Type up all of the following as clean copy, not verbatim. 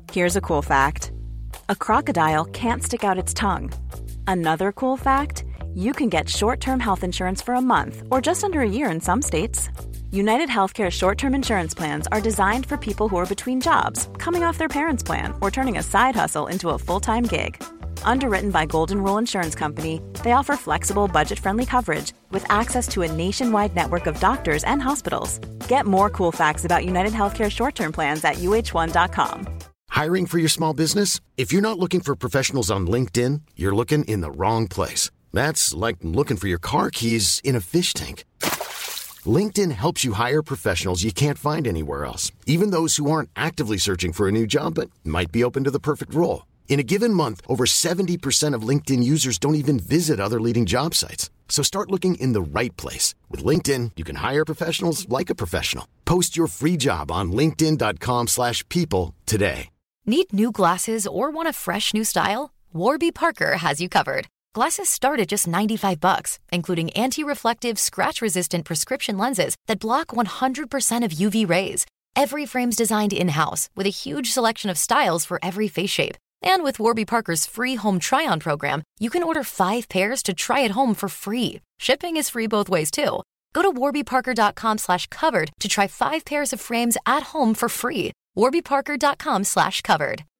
Here's a cool fact. A crocodile can't stick out its tongue. Another cool fact, you can get short-term health insurance for a month or just under a year in some states. United Healthcare short-term insurance plans are designed for people who are between jobs, coming off their parents' plan, or turning a side hustle into a full-time gig. Underwritten by Golden Rule Insurance Company, they offer flexible, budget-friendly coverage with access to a nationwide network of doctors and hospitals. Get more cool facts about United Healthcare short-term plans at uh1.com. Hiring for your small business? If you're not looking for professionals on LinkedIn, you're looking in the wrong place. That's like looking for your car keys in a fish tank. LinkedIn helps you hire professionals you can't find anywhere else, even those who aren't actively searching for a new job but might be open to the perfect role. In a given month, over 70% of LinkedIn users don't even visit other leading job sites. So start looking in the right place. With LinkedIn, you can hire professionals like a professional. Post your free job on linkedin.com/people today. Need new glasses or want a fresh new style? Warby Parker has you covered. Glasses start at just $95, including anti-reflective, scratch-resistant prescription lenses that block 100% of UV rays. Every frame's designed in-house with a huge selection of styles for every face shape. And with Warby Parker's free home try-on program, you can order 5 pairs to try at home for free. Shipping is free both ways, too. Go to warbyparker.com/covered to try 5 pairs of frames at home for free. warbyparker.com/covered.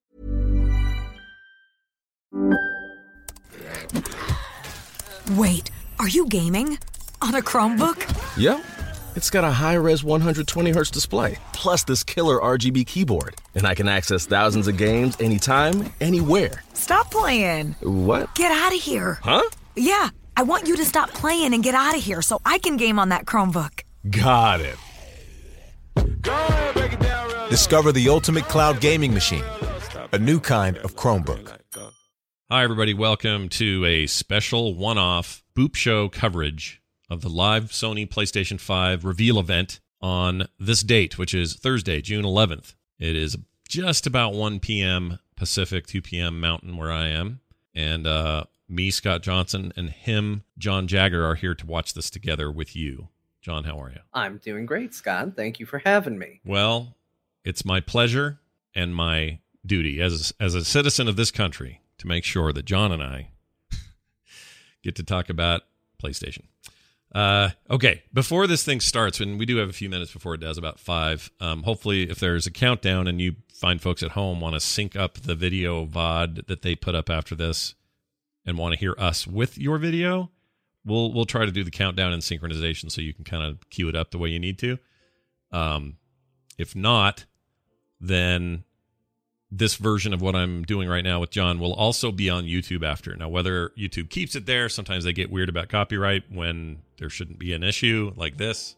Wait, are you gaming? On a Chromebook? Yep. It's got a high-res 120Hz display, plus this killer RGB keyboard. And I can access thousands of games anytime, anywhere. Stop playing. What? Get out of here. Huh? Yeah, I want you to stop playing and get out of here so I can game on that Chromebook. Got it. Discover the ultimate cloud gaming machine. A new kind of Chromebook. Hi, everybody. Welcome to a special one-off Boop Show coverage of the live Sony PlayStation 5 reveal event on this date, which is Thursday, June 11th. It is just about 1 p.m. Pacific, 2 p.m. Mountain where I am. And me, Scott Johnson, and him, John Jagger, are here to watch this together with you. John, how are you? I'm doing great, Scott. Thank you for having me. Well, it's my pleasure and my duty as a citizen of this country to make sure that John and I get to talk about PlayStation. Okay, before this thing starts, and we do have a few minutes before it does, about 5, hopefully if there's a countdown and you find folks at home want to sync up the video VOD that they put up after this and want to hear us with your video, we'll try to do the countdown and synchronization so you can kind of cue it up the way you need to. If not, then this version of what I'm doing right now with John will also be on YouTube after. Now, whether YouTube keeps it there, sometimes they get weird about copyright when there shouldn't be an issue like this.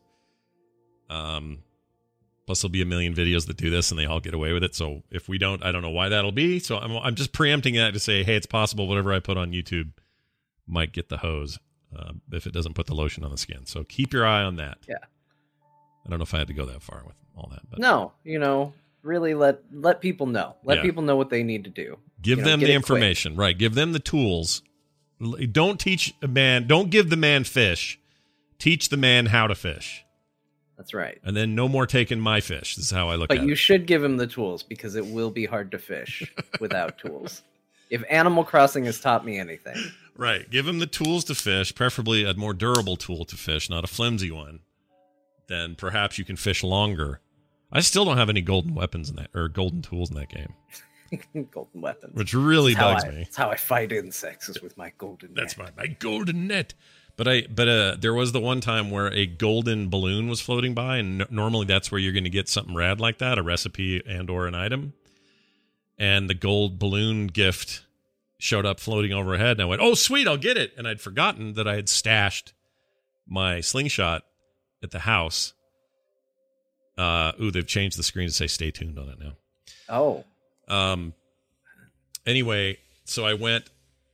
Plus, there'll be a million videos that do this, and they all get away with it. So if we don't, I don't know why that'll be. So I'm just preempting that to say, hey, it's possible whatever I put on YouTube might get the hose if it doesn't put the lotion on the skin. So keep your eye on that. Yeah. I don't know if I had to go that far with all that. But no, really let people know. Let people know what they need to do. Give them the information, right? Give them the tools. Don't teach a man. Don't give the man fish. Teach the man how to fish. That's right. And then no more taking my fish. This is how I look at it. But you should give him the tools because it will be hard to fish without tools. If Animal Crossing has taught me anything. Right. Give him the tools to fish, preferably a more durable tool to fish, not a flimsy one. Then perhaps you can fish longer. I still don't have any golden weapons in that, or golden tools in that game. Golden weapons. Which really bugs me. That's how I fight insects, is with my golden net. That's my golden net. But there was the one time where a golden balloon was floating by, and normally that's where you're going to get something rad like that, a recipe and or an item. And the gold balloon gift showed up floating overhead, and I went, oh, sweet, I'll get it. And I'd forgotten that I had stashed my slingshot at the house. They've changed the screen to say stay tuned on it now. Oh. Anyway, so I went,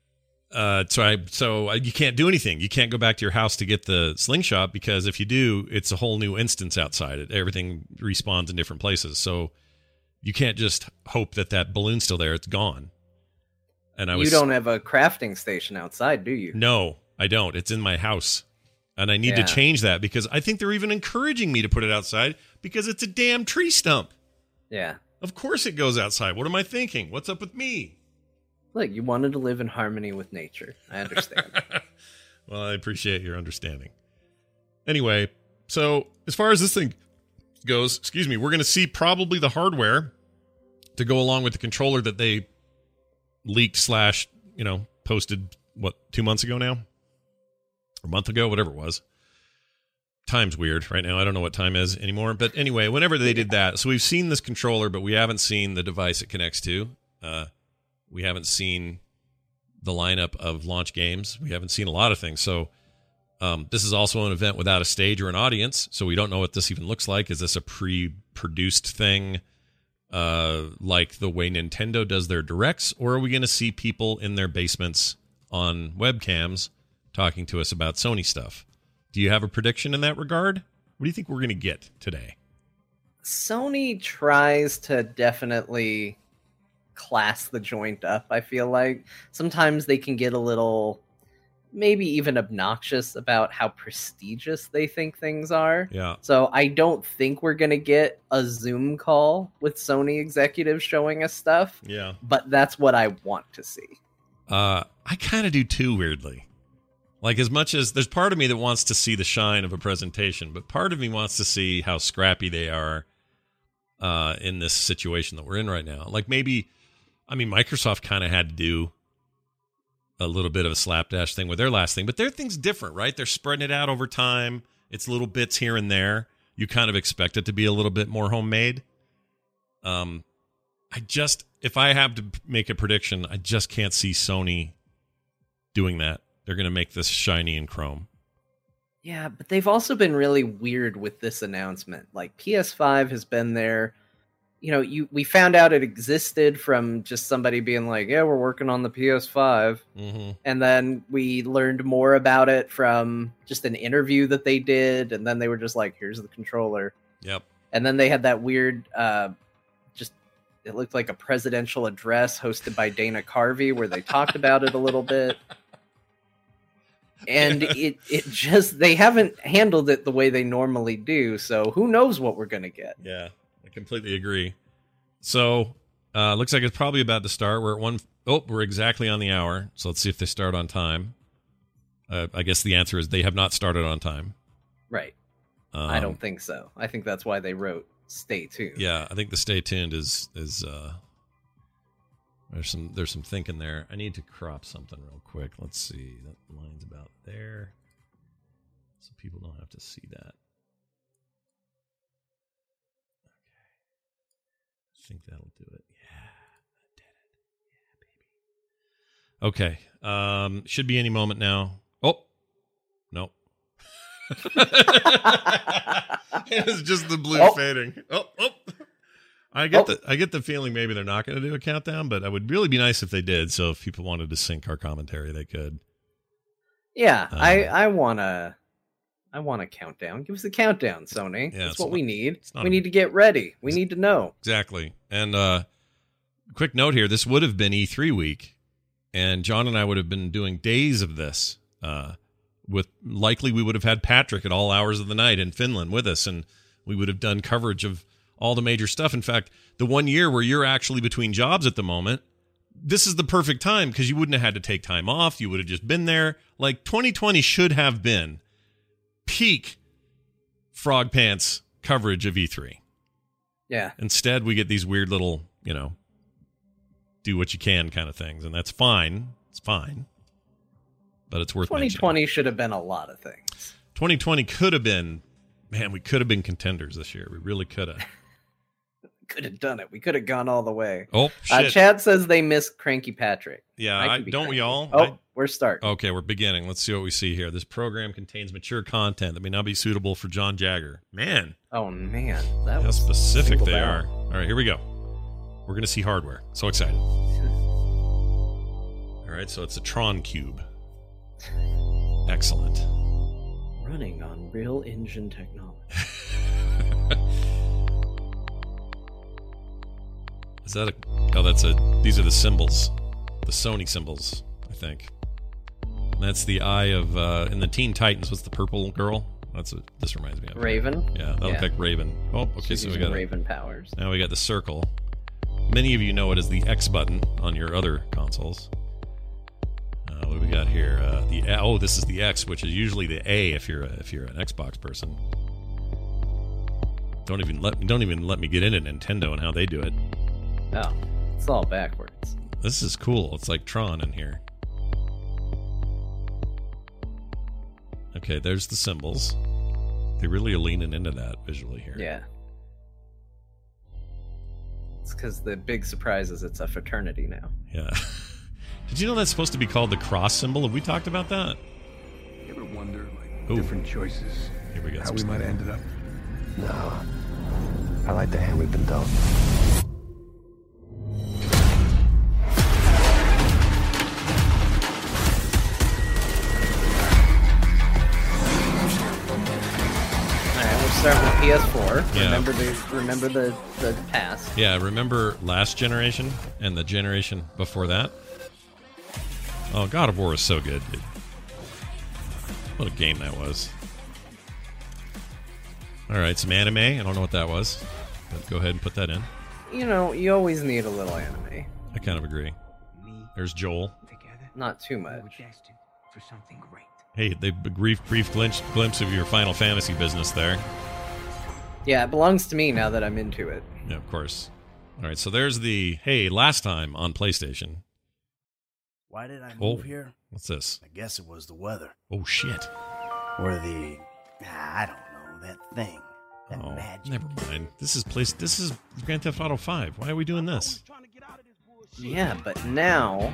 so you can't do anything. You can't go back to your house to get the slingshot because if you do, it's a whole new instance outside. Everything respawns in different places. So you can't just hope that balloon's still there. It's gone. And you don't have a crafting station outside, do you? No, I don't. It's in my house. And I need to change that because I think they're even encouraging me to put it outside because it's a damn tree stump. Yeah. Of course it goes outside. What am I thinking? What's up with me? Look, you wanted to live in harmony with nature. I understand. Well, I appreciate your understanding. Anyway, so as far as this thing goes, we're going to see probably the hardware to go along with the controller that they leaked / posted, 2 months ago now? Or a month ago, whatever it was. Time's weird right now. I don't know what time is anymore. But anyway, whenever they did that, so we've seen this controller, but we haven't seen the device it connects to. We haven't seen the lineup of launch games. We haven't seen a lot of things. So this is also an event without a stage or an audience, so we don't know what this even looks like. Is this a pre-produced thing like the way Nintendo does their directs, or are we going to see people in their basements on webcams talking to us about Sony stuff? Do you have a prediction in that regard? What do you think we're going to get today? Sony tries to definitely class the joint up, I feel like. Sometimes they can get a little, maybe even obnoxious about how prestigious they think things are. Yeah. So I don't think we're going to get a Zoom call with Sony executives showing us stuff. Yeah. But that's what I want to see. I kind of do too, weirdly. Like, as much as there's part of me that wants to see the shine of a presentation, but part of me wants to see how scrappy they are in this situation that we're in right now. Like, maybe, Microsoft kind of had to do a little bit of a slapdash thing with their last thing, but their thing's different, right? They're spreading it out over time. It's little bits here and there. You kind of expect it to be a little bit more homemade. If I have to make a prediction, I just can't see Sony doing that. They're going to make this shiny in Chrome. Yeah, but they've also been really weird with this announcement. Like, PS5 has been there. We found out it existed from just somebody being like, yeah, we're working on the PS5. Mm-hmm. And then we learned more about it from just an interview that they did. And then they were just like, here's the controller. Yep. And then they had that weird, it looked like a presidential address hosted by Dana Carvey where they talked about it a little bit. And they haven't handled it the way they normally do. So who knows what we're going to get. Yeah, I completely agree. So looks like it's probably about to start. We're exactly on the hour. So let's see if they start on time. I guess the answer is they have not started on time. Right. I don't think so. I think that's why they wrote stay tuned. Yeah, I think the stay tuned is there's some thinking there. I need to crop something real quick. Let's see. That line's about there. So people don't have to see that. Okay. I think that'll do it. Yeah, I did it. Yeah, baby. Okay. Should be any moment now. Oh, no. It's just the blue fading. Oh. I get the feeling maybe they're not going to do a countdown, but it would really be nice if they did. So if people wanted to sync our commentary, they could. Yeah, I want a countdown. Give us a countdown, Sony. Yeah, that's what we need. We need to get ready. We need to know. Exactly. And quick note here, this would have been E3 week, and John and I would have been doing days of this. We would have had Patrick at all hours of the night in Finland with us, and we would have done coverage of all the major stuff. In fact, the 1 year where you're actually between jobs at the moment, this is the perfect time because you wouldn't have had to take time off. You would have just been there. Like, 2020 should have been peak Frog Pants coverage of E3. Yeah. Instead, we get these weird little, do what you can kind of things, and that's fine. It's fine. But it's worth 2020 mentioning. should have been a lot of things. 2020 could have been, we could have been contenders this year. We really could have. Could have done it. We could have gone all the way. Oh, shit. Chad says they miss Cranky Patrick. Yeah, don't we all? We're starting. Okay, we're beginning. Let's see what we see here. This program contains mature content that may not be suitable for John Jagger. Man. Oh, man. How specific they are. All right, here we go. We're going to see hardware. So excited. All right, so it's a Tron Cube. Excellent. Running on real engine technology. Is that these are the symbols. The Sony symbols, I think. And that's the eye of, in the Teen Titans, what's the purple girl? This reminds me of. Raven? Yeah, that looked like Raven. Oh, okay, She's so we got Raven powers. Now we got the circle. Many of you know it as the X button on your other consoles. What do we got here? This is the X, which is usually the A if you're an Xbox person. Don't even let me get into Nintendo and how they do it. Oh, it's all backwards. This is cool. It's like Tron in here. Okay, there's the symbols. They really are leaning into that visually here. Yeah. It's because the big surprise is it's a fraternity now. Yeah. Did you know that's supposed to be called the cross symbol? Have we talked about that? You ever wonder, different choices, here we go, how we might have ended up? No. I like the hand we've been dealt. Start with PS4. Yeah. Remember the past. Yeah, remember last generation and the generation before that? Oh, God of War was so good, dude. What a game that was. Alright, some anime. I don't know what that was, but go ahead and put that in. You know, you always need a little anime. I kind of agree. There's Joel. Not too much. For something great. Hey, the brief glimpse of your Final Fantasy business there. Yeah, it belongs to me now that I'm into it. Yeah, of course. All right, so there's the, hey, last time on PlayStation. Why did I move here? What's this? I guess it was the weather. Oh, shit. Or I don't know, that thing. That magic. Never mind. This is Grand Theft Auto 5. Why are we doing this? Yeah, but now...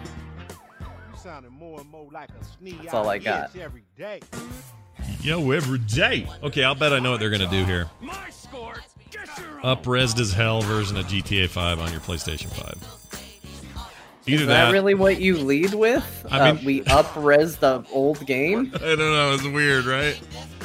That's all I got. Yo, every day. Okay, I'll bet I know what they're going to do here. Up-resed as hell version of GTA 5 on your PlayStation 5. Either Is that really what you lead with? I mean, we up-res the old game? I don't know. It's weird, right?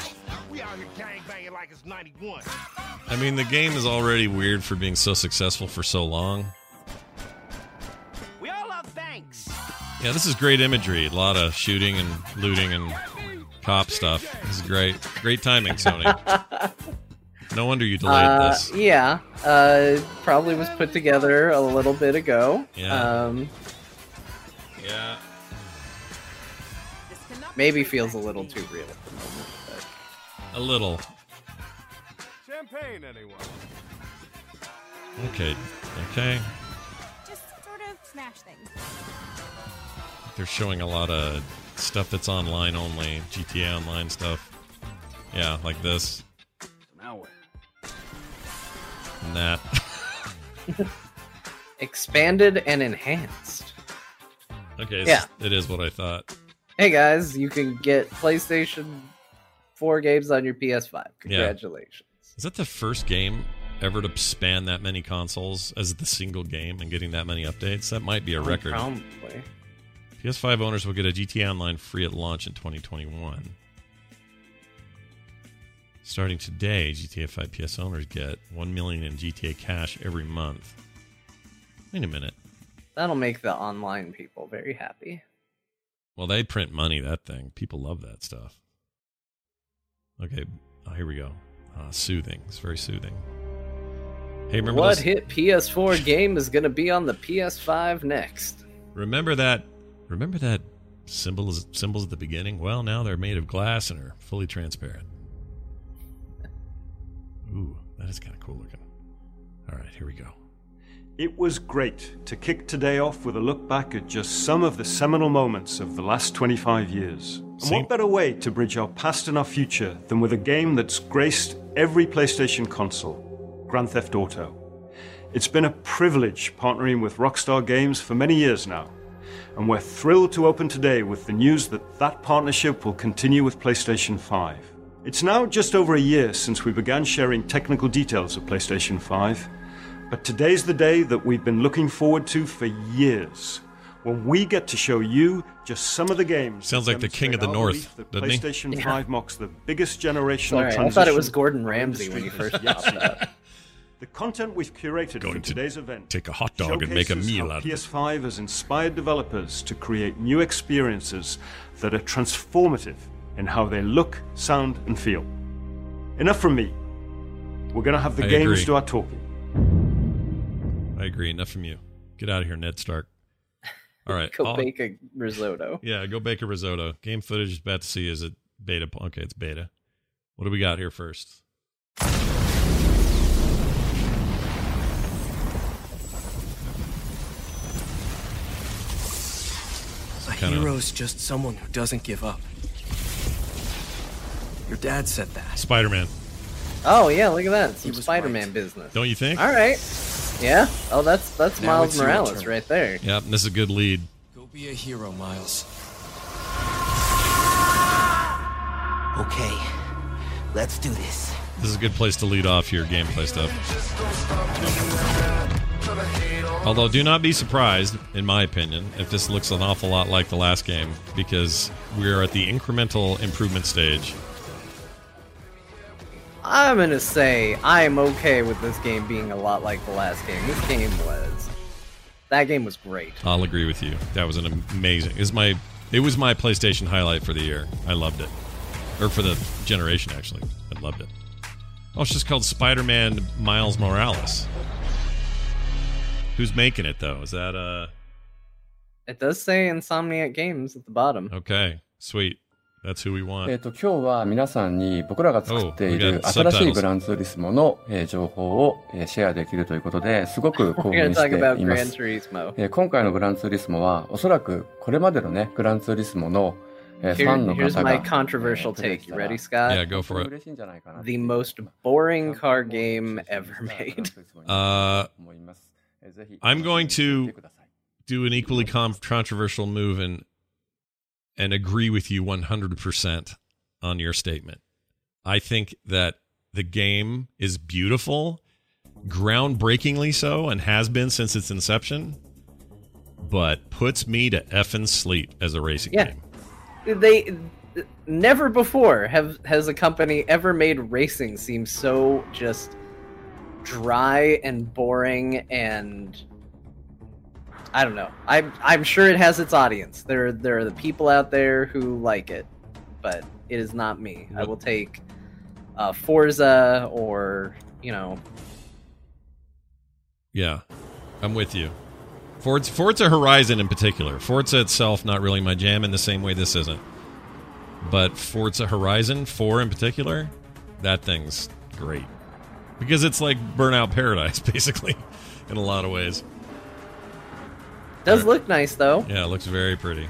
I mean, the game is already weird for being so successful for so long. We all love thanks. Yeah, this is great imagery. A lot of shooting and looting and cop stuff. This is great. Great timing, Sony. No wonder you delayed this. Yeah. Probably was put together a little bit ago. Yeah. Yeah. Maybe feels a little too real at the moment. But... A little. Champagne, anyone? Okay. Just sort of smash things. They're showing a lot of stuff that's online only. GTA Online stuff. Yeah, like this. And that. Expanded and enhanced. Okay, yeah. It is what I thought. Hey guys, you can get PlayStation 4 games on your PS5. Congratulations. Yeah. Is that the first game ever to span that many consoles as the single game and getting that many updates? That might be a record. Probably. PS5 owners will get a GTA Online free at launch in 2021. Starting today, GTA 5 PS owners get $1 million in GTA cash every month. Wait a minute. That'll make the online people very happy. Well, they print money, that thing. People love that stuff. Okay, here we go. Soothing. It's very soothing. Hey, remember what this? hit PS4 game is going to be on the PS5 next? Remember that symbols at the beginning? Well, now they're made of glass and are fully transparent. Ooh, that is kind of cool looking. All right, here we go. It was great to kick today off with a look back at just some of the seminal moments of the last 25 years. And what better way to bridge our past and our future than with a game that's graced every PlayStation console, Grand Theft Auto. It's been a privilege partnering with Rockstar Games for many years now, and we're thrilled to open today with the news that partnership will continue with PlayStation 5. It's now just over a year since we began sharing technical details of PlayStation 5, but today's the day that we've been looking forward to for years, when we get to show you just some of the games. Sounds like the King of the North, doesn't he? PlayStation 5 marks the biggest generational transition. I thought it was Gordon Ramsay when you first popped up. The content we've curated for today's event take a hot dog and make a meal out of it. PS5 has inspired developers to create new experiences that are transformative in how they look, sound, and feel. Enough from me. We're going to have the games do our talking. I agree. Enough from you. Get out of here, Ned Stark. All right. Go bake a risotto. Yeah, go bake a risotto. Game footage is about to see. Is it beta? Okay, it's beta. What do we got here first? A hero's just someone who doesn't give up. Your dad said that. Spider-Man. Oh yeah, look at that. Some Spider-Man business. Don't you think? All right. Yeah. Oh, that's Now Miles it's your Morales turn. right there. Yep, this is a good lead. Go be a hero, Miles. Okay, let's do this. This is a good place to lead off your gameplay stuff. Although, do not be surprised, in my opinion, if this looks an awful lot like the last game, because we are at the incremental improvement stage. I'm gonna say I'm okay with this game being a lot like the last game. That game was great. I'll agree with you. That was an amazing. It was my PlayStation highlight for the year. I loved it, or for the generation actually. I loved it. Oh, it's just called Spider-Man Miles Morales. Who's making it though? Is that It does say Insomniac Games at the bottom. Okay, sweet. That's who we want. 今日は皆さんに僕らが作っている新しいグランツーリスモの情報をシェアできるということですごく興奮しています。今回のグランツーリスモはおそらくこれまでのねグランツーリスモのファンの方が Here's my controversial take. You ready, Scott? Yeah, go for it. The most boring car game ever made. I'm going to do an equally controversial move and agree with you 100% on your statement. I think that the game is beautiful, groundbreakingly so, and has been since its inception, but puts me to effing sleep as a racing game. They never before has a company ever made racing seem so just dry and boring, and I don't know. I'm sure it has its audience. There are the people out there who like it, but it is not me. I will take Forza or, Yeah, I'm with you. Forza Horizon in particular. Forza itself, not really my jam in the same way this isn't. But Forza Horizon 4 in particular, that thing's great. Because it's like Burnout Paradise, basically, in a lot of ways. Does look nice, though. Yeah, it looks very pretty.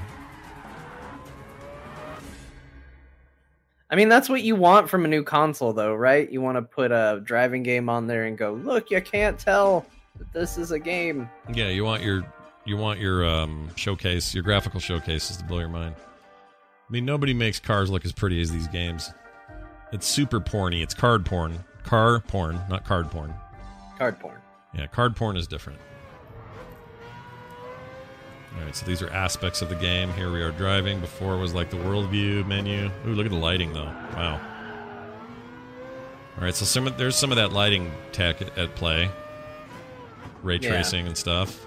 I mean, that's what you want from a new console, though, right? You want to put a driving game on there and go, look, you can't tell that this is a game. Yeah, you want your showcase, your graphical showcases to blow your mind. I mean, nobody makes cars look as pretty as these games. It's super porny. It's card porn. Car porn, not card porn. Card porn. Yeah, card porn is different. All right, so these are aspects of the game. Here we are driving. Before it was like the world view menu. Ooh, look at the lighting, though. Wow. All right, so there's some of that lighting tech at play. Ray tracing and stuff.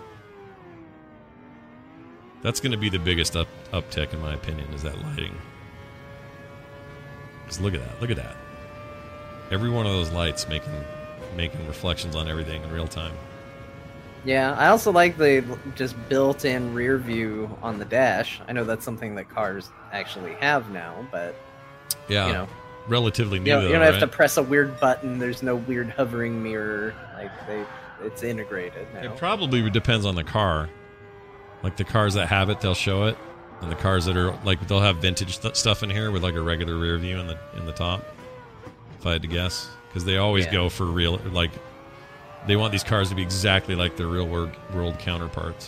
That's going to be the biggest uptick, in my opinion, is that lighting. Because look at that. Look at that. Every one of those lights making reflections on everything in real time. Yeah, I also like the just built-in rear view on the dash. I know that's something that cars actually have now, but yeah, relatively new. You don't have to press a weird button. There's no weird hovering mirror. Like it's integrated now. It probably depends on the car. Like the cars that have it, they'll show it, and the cars that are like they'll have vintage stuff in here with like a regular rear view in the top. If I had to guess, because they always go for real like. They want these cars to be exactly like their real world counterparts.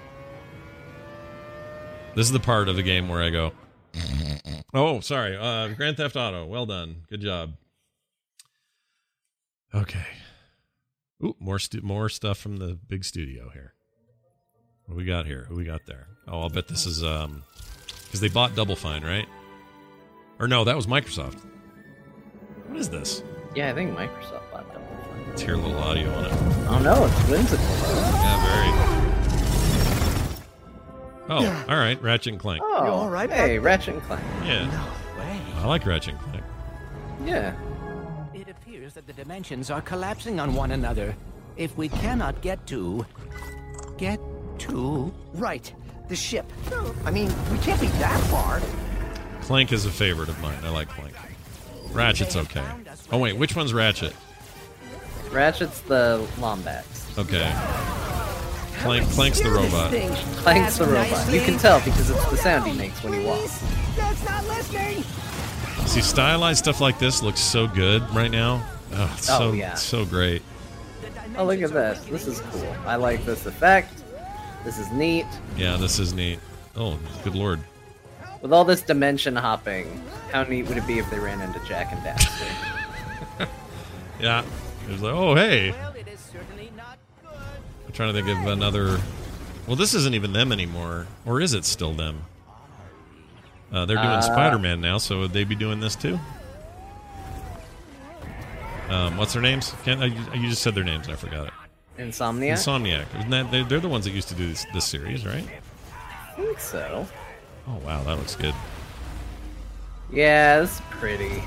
This is the part of the game where I go, oh, sorry, Grand Theft Auto, well done, good job. Okay. Ooh, more stuff from the big studio here. What do we got here? Who we got there? Oh, I'll bet this is because they bought Double Fine, right? Or no, that was Microsoft. What is this? Yeah, I think Microsoft bought Double Fine. Let's hear a little audio on it. Oh no, it's whimsical. Yeah, very. Oh, all right, Ratchet and Clank. Oh, all right. Hey, Ratchet and Clank. Yeah. No way. I like Ratchet and Clank. Yeah. It appears that the dimensions are collapsing on one another. if we cannot get to... Right, the ship. I mean, we can't be that far. Clank is a favorite of mine. I like Clank. Ratchet's okay. Oh, wait, which one's Ratchet? Ratchet's the Lombax. Okay. Clank's the robot. Clank's the robot. You can tell because it's the sound he makes when he walks. That's not listening! See, stylized stuff like this looks so good right now. Oh, it's so great. Oh, look at this. This is cool. I like this effect. This is neat. Yeah, this is neat. Oh, good lord. With all this dimension hopping, how neat would it be if they ran into Jak and Daxter? Yeah. It was like, oh, hey. I'm trying to think of another... Well, this isn't even them anymore. Or is it still them? They're doing Spider-Man now, so would they be doing this too? What's their names? You just said their names and I forgot it. Insomniac? Insomniac. They're the ones that used to do this series, right? I think so. Oh, wow, that looks good. Yeah, it's pretty.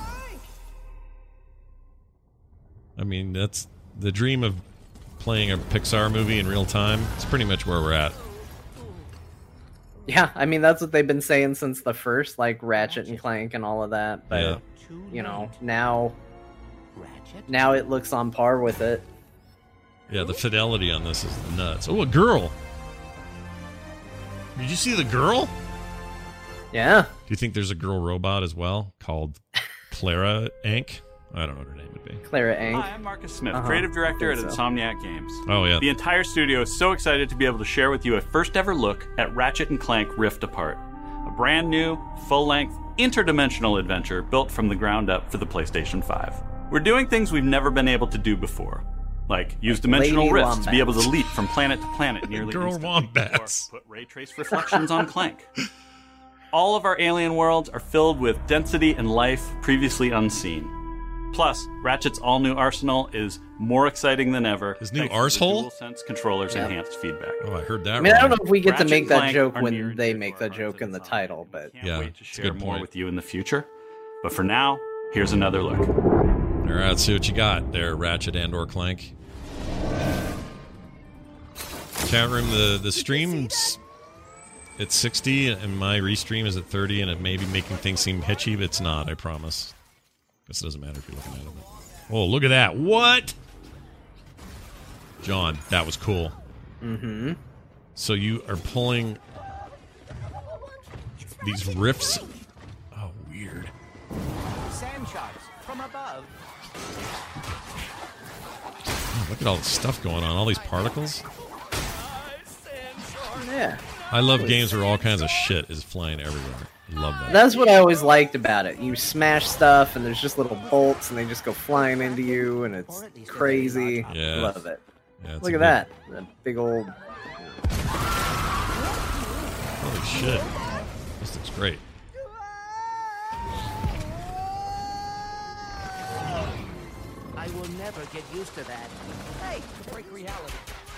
I mean, that's the dream of playing a Pixar movie in real time. It's pretty much where we're at. Yeah, I mean, that's what they've been saying since the first, like, Ratchet and Clank and all of that. But, you know, now it looks on par with it. Yeah, the fidelity on this is nuts. Oh, a girl! Did you see the girl? Yeah. Do you think there's a girl robot as well called Clara Ank? I don't know what her name would be. Clara Ank. Hi, I'm Marcus Smith, creative director at Insomniac Games. Oh, yeah. The entire studio is so excited to be able to share with you a first-ever look at Ratchet & Clank Rift Apart, a brand new, full-length, interdimensional adventure built from the ground up for the PlayStation 5. We're doing things we've never been able to do before, like use dimensional rifts to be able to leap from planet to planet nearly instantly, or put ray trace reflections on Clank. All of our alien worlds are filled with density and life previously unseen. Plus, Ratchet's all-new arsenal is more exciting than ever. His new arsehole? DualSense controllers enhanced feedback. Oh, I heard that. I mean, I don't know if we get to make that joke when they make the joke in the title, but yeah, wait to share more with you in the future. But for now, here's another look. All right, let's see what you got there, Ratchet and/or Clank. Chat room, the stream's at 60, and my restream is at 30, and it may be making things seem hitchy, but it's not, I promise. Guess it doesn't matter if you're looking at it. Oh, look at that. What? John, that was cool. Mm-hmm. So you are pulling these riffs. Oh, weird. Sand sharks from above. Oh, look at all the stuff going on. All these particles. Yeah. I love games where all kinds of shit is flying everywhere. Love that. That's what I always liked about it. You smash stuff, and there's just little bolts, and they just go flying into you, and it's crazy. Yeah. Love it. Yeah, look at that. That big old... Holy shit. This looks great. I will never get used to that. Hey, break reality.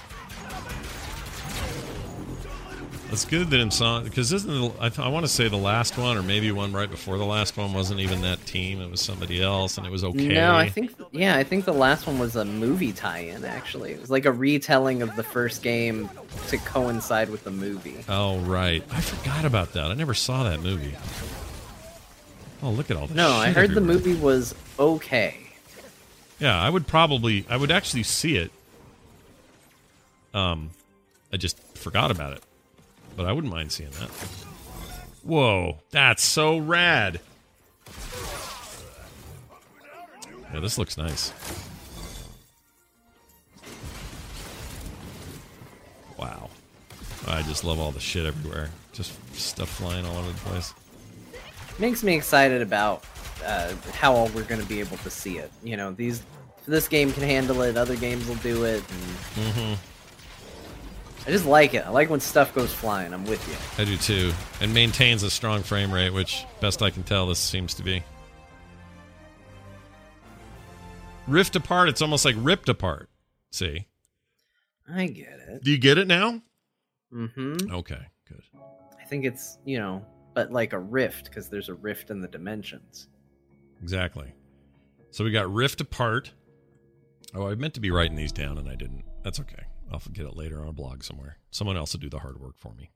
It's good that because I want to say the last one, or maybe one right before the last one, wasn't even that team. It was somebody else, and it was okay. No, I think the last one was a movie tie-in, actually. It was like a retelling of the first game to coincide with the movie. Oh, right. I forgot about that. I never saw that movie. Oh, look at all the shit I heard everywhere. the movie was okay. Yeah, I would actually see it. I just forgot about it. But I wouldn't mind seeing that. Whoa, that's so rad. Yeah, this looks nice. Wow. I just love all the shit everywhere. Just stuff flying all over the place. Makes me excited about how we're going to be able to see it. You know, this game can handle it, other games will do it. And I just like it. I like when stuff goes flying. I'm with you. I do too. And maintains a strong frame rate, which, best I can tell, this seems to be. Rift apart, it's almost like ripped apart. See? I get it. Do you get it now? Mm-hmm. Okay, good. I think it's, but like a rift, because there's a rift in the dimensions. Exactly. So we got rift apart. Oh, I meant to be writing these down and I didn't. That's okay. I'll get it later on a blog somewhere. Someone else will do the hard work for me.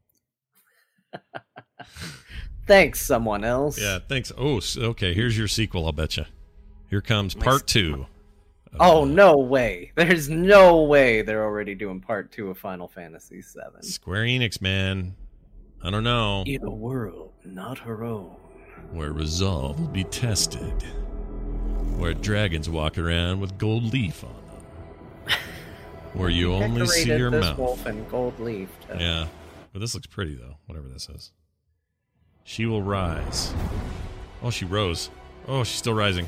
Thanks, someone else. Yeah, thanks. Oh, okay. Here's your sequel, I'll bet you. Here comes part 2. Oh, no way. There's no way they're already doing part 2 of Final Fantasy VII. Square Enix, man. I don't know. In a world not her own. Where resolve will be tested. Where dragons walk around with gold leaf on them. Where you only see your this mouth. Wolf and gold leaf. Too. Yeah. But this looks pretty, though. Whatever this is. She will rise. Oh, she rose. Oh, she's still rising.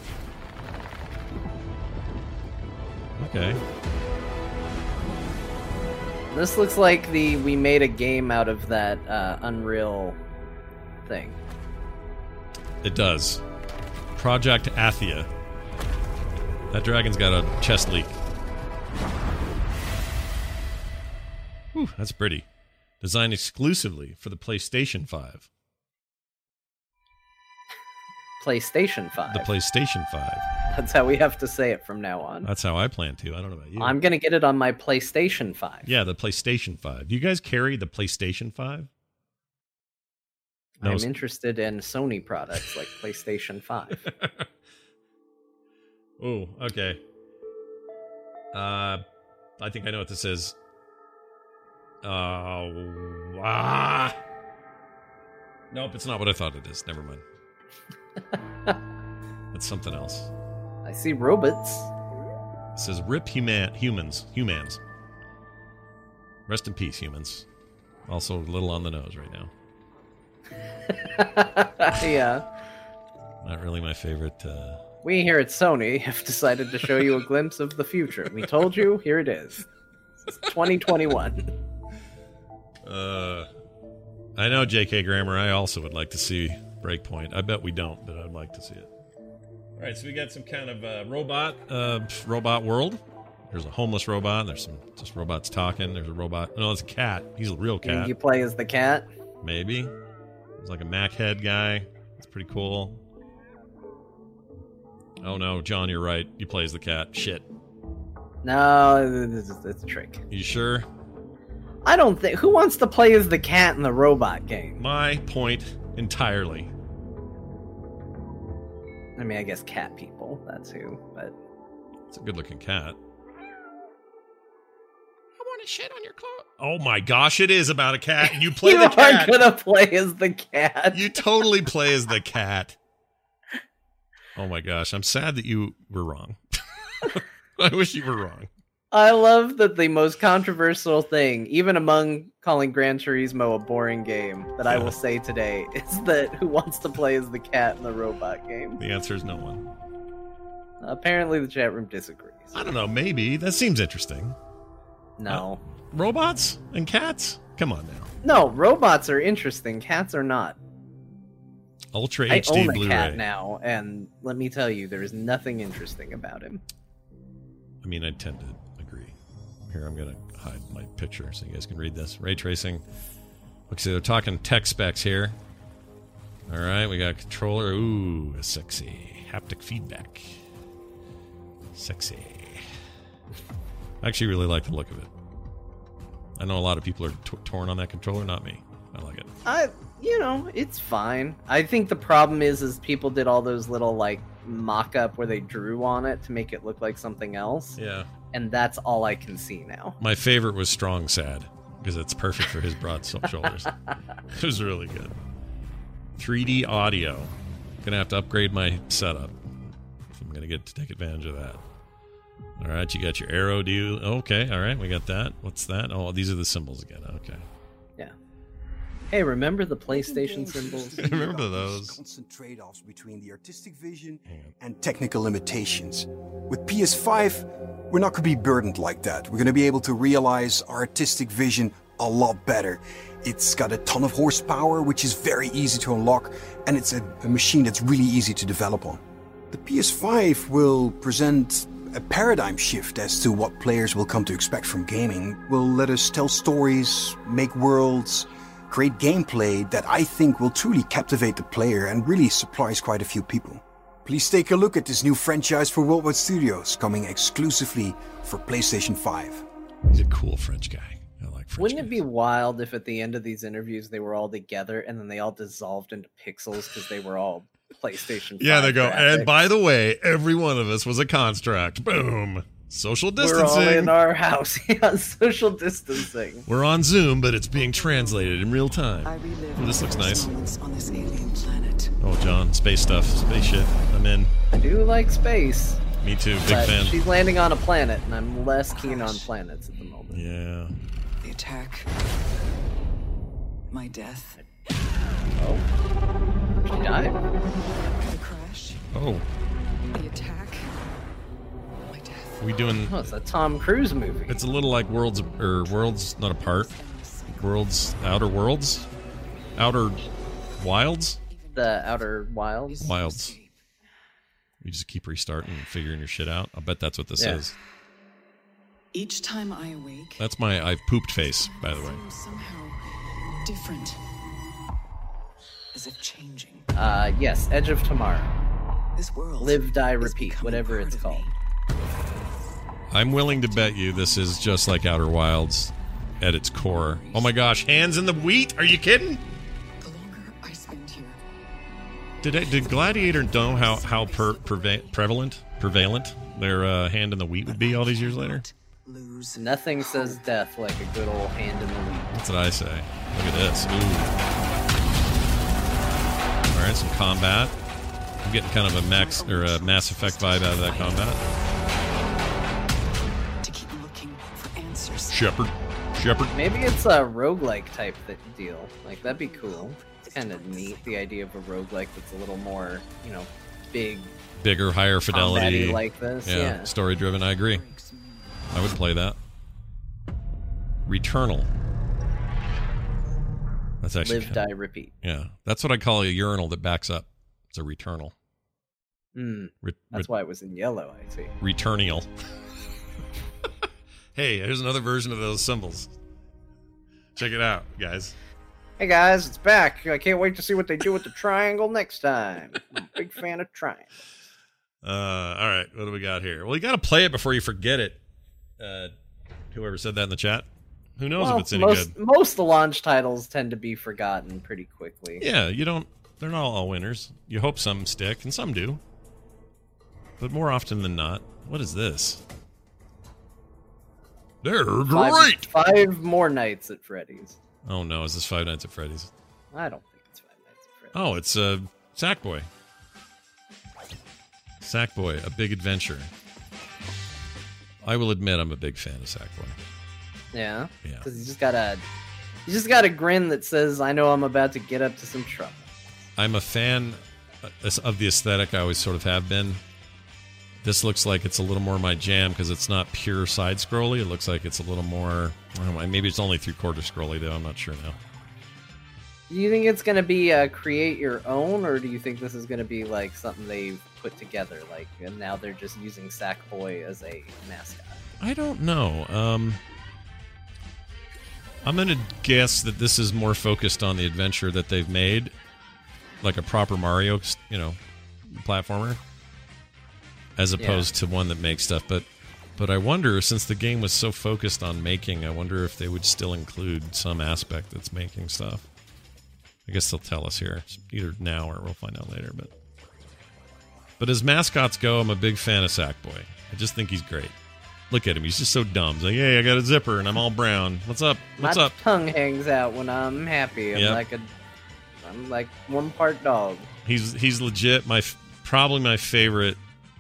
Okay. This looks like we made a game out of that Unreal thing. It does. Project Athia. That dragon's got a chest leak. Whew, that's pretty. Designed exclusively for the PlayStation 5. PlayStation 5. The PlayStation 5. That's how we have to say it from now on. That's how I plan to. I don't know about you. I'm going to get it on my PlayStation 5. Yeah, the PlayStation 5. Do you guys carry the PlayStation 5? No. I'm interested in Sony products like PlayStation 5. Oh, okay. I think I know what this is. Nope, it's not what I thought it is. Never mind. It's something else. I see robots. It says rip humans. Rest in peace, humans. Also a little on the nose right now. Yeah. Not really my favorite. We here at Sony have decided to show you a glimpse of the future. We told you, here it is. It's 2021. I know, J.K. Grammer. I also would like to see Breakpoint. I bet we don't, but I'd like to see it. All right, so we got some kind of robot world. There's a homeless robot. There's some just robots talking. There's a robot. No, it's a cat. He's a real cat. You play as the cat? Maybe. There's like a Mac head guy. It's pretty cool. Oh no, John, you're right. You play as the cat. Shit. No, it's a trick. You sure? I don't think... Who wants to play as the cat in the robot game? My point entirely. I mean, I guess cat people. That's who, but... It's a good-looking cat. I want to shit on your clothes. Oh my gosh, it is about a cat, and you play the cat. You are gonna play as the cat. You totally play as the cat. Oh my gosh, I'm sad that you were wrong. I wish you were wrong. I love that the most controversial thing, even among calling Gran Turismo a boring game, that I will say today, is that who wants to play as the cat in the robot game? The answer is no one. Apparently the chat room disagrees. I don't know, maybe. That seems interesting. No. Robots and cats? Come on now. No, robots are interesting. Cats are not. Ultra I HD own a Blu-ray. cat now, and let me tell you, there is nothing interesting about him. I mean, I tend to agree. Here, I'm going to hide my picture so you guys can read this. Ray tracing. Look, see, they're talking tech specs here. All right, we got a controller. Ooh, sexy. Haptic feedback. Sexy. I actually really like the look of it. I know a lot of people are torn on that controller, not me. I like it. It's fine. I think the problem is people did all those little, like, mock-up where they drew on it to make it look like something else. Yeah. And that's all I can see now. My favorite was Strong Sad, because it's perfect for his broad shoulders. It was really good. 3D audio. Gonna have to upgrade my setup if I'm gonna get to take advantage of that. All right, you got your arrow. Okay, all right, we got that. What's that? Oh, these are the symbols again. Okay. Yeah. Hey, remember the PlayStation symbols? Remember those? Constant trade-offs between the artistic vision and technical limitations. With PS5, we're not going to be burdened like that. We're going to be able to realize our artistic vision a lot better. It's got a ton of horsepower, which is very easy to unlock, and it's a machine that's really easy to develop on. The PS5 will present a paradigm shift as to what players will come to expect from gaming. Will let us tell stories, make worlds, create gameplay that I think will truly captivate the player and really surprise quite a few people. Please take a look at this new franchise for Worldwide Studios, coming exclusively for PlayStation 5. He's a cool French guy. I like French Wouldn't it be wild if at the end of these interviews they were all together and then they all dissolved into pixels because they were all PlayStation 5 Yeah, they go, graphics. And by the way, every one of us was a construct. Boom. Social distancing. We're all in our house. Yeah, social distancing. We're on Zoom, but it's being translated in real time. Oh, this looks nice. On this alien planet. Oh, John, space stuff, space shit. I'm in. I do like space. Me too, big but fan. She's landing on a planet, and I'm less keen on planets at the moment. Yeah. The attack. My death. Oh. She died. The crash. Oh. The attack. We doing? Oh, it's a Tom Cruise movie. It's a little like Worlds not apart. Outer Wilds. The Outer Wilds. Wilds. You just keep restarting and figuring your shit out. I'll bet that's what this is. Each time I awake. That's my I've pooped face, by the way. Somehow different. As if changing. Yes, Edge of Tomorrow. This world. Live, Die, Repeat, whatever it's called. I'm willing to bet you this is just like Outer Wilds at its core. Oh my gosh, hands in the wheat? Are you kidding? The longer I spend here. Did Gladiator know how prevalent their hand in the wheat would be all these years later? Nothing says death like a good old hand in the wheat. That's what I say. Look at this. Ooh. All right, some combat. I'm getting kind of a Mass Effect vibe out of that combat. Shepard. Maybe it's a roguelike type deal. Like, that'd be cool. It's kind of neat, the idea of a roguelike that's a little more, bigger, higher fidelity. Like this. Yeah. Story driven. I agree. I would play that. Returnal. That's actually Live, Die, Repeat. Yeah. That's what I call a urinal that backs up. It's a returnal. That's why it was in yellow, I see. Returnial. Hey, here's another version of those symbols. Check it out, guys. Hey guys, it's back. I can't wait to see what they do with the triangle next time. I'm a big fan of triangles. All right, what do we got here? Well, you got to play it before you forget it. Whoever said that in the chat. Who knows if it's any good? Most of the launch titles tend to be forgotten pretty quickly. Yeah, they're not all winners. You hope some stick, and some do. But more often than not, what is this? They're great! Five more Nights at Freddy's. Oh no, is this Five Nights at Freddy's? I don't think it's Five Nights at Freddy's. Oh, it's Sackboy. Sackboy, A Big Adventure. I will admit I'm a big fan of Sackboy. Yeah? Yeah. Because he's just got a grin that says, I know I'm about to get up to some trouble. I'm a fan of the aesthetic. I always sort of have been. This looks like it's a little more my jam because it's not pure side-scrolly. It looks like it's a little more... I don't know, maybe it's only three-quarter scrolly, though. I'm not sure now. Do you think it's going to be create your own, or do you think this is going to be like something they've put together, and now they're just using Sackboy as a mascot? I don't know. I'm going to guess that this is more focused on the adventure that they've made, like a proper Mario, platformer, as opposed to one that makes stuff. But I wonder, since the game was so focused on making, I wonder if they would still include some aspect that's making stuff. I guess they'll tell us here, either now or we'll find out later. But as mascots go, I'm a big fan of Sackboy. I just think he's great. Look at him; he's just so dumb. He's like, "Hey, I got a zipper and I'm all brown. What's up? What's up?" My tongue hangs out when I'm happy. I'm like one part dog. He's legit. Probably my favorite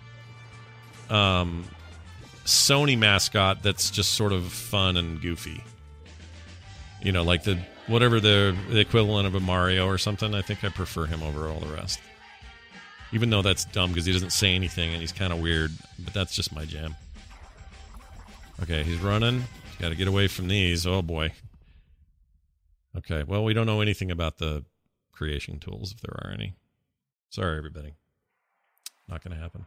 Sony mascot. That's just sort of fun and goofy. Like whatever the equivalent of a Mario or something. I think I prefer him over all the rest. Even though that's dumb because he doesn't say anything and he's kind of weird, but that's just my jam. Okay, he's running. He's got to get away from these. Oh, boy. Okay, well, we don't know anything about the creation tools, if there are any. Sorry, everybody. Not going to happen.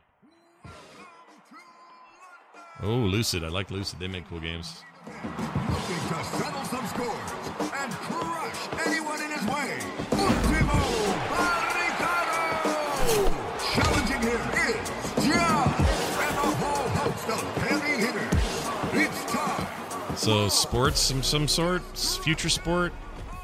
Oh, Lucid. I like Lucid. They make cool games. Looking to settle some scores and crush anyone in his way. Ultimo Barricado! Challenging him So sports, some sort, future sport.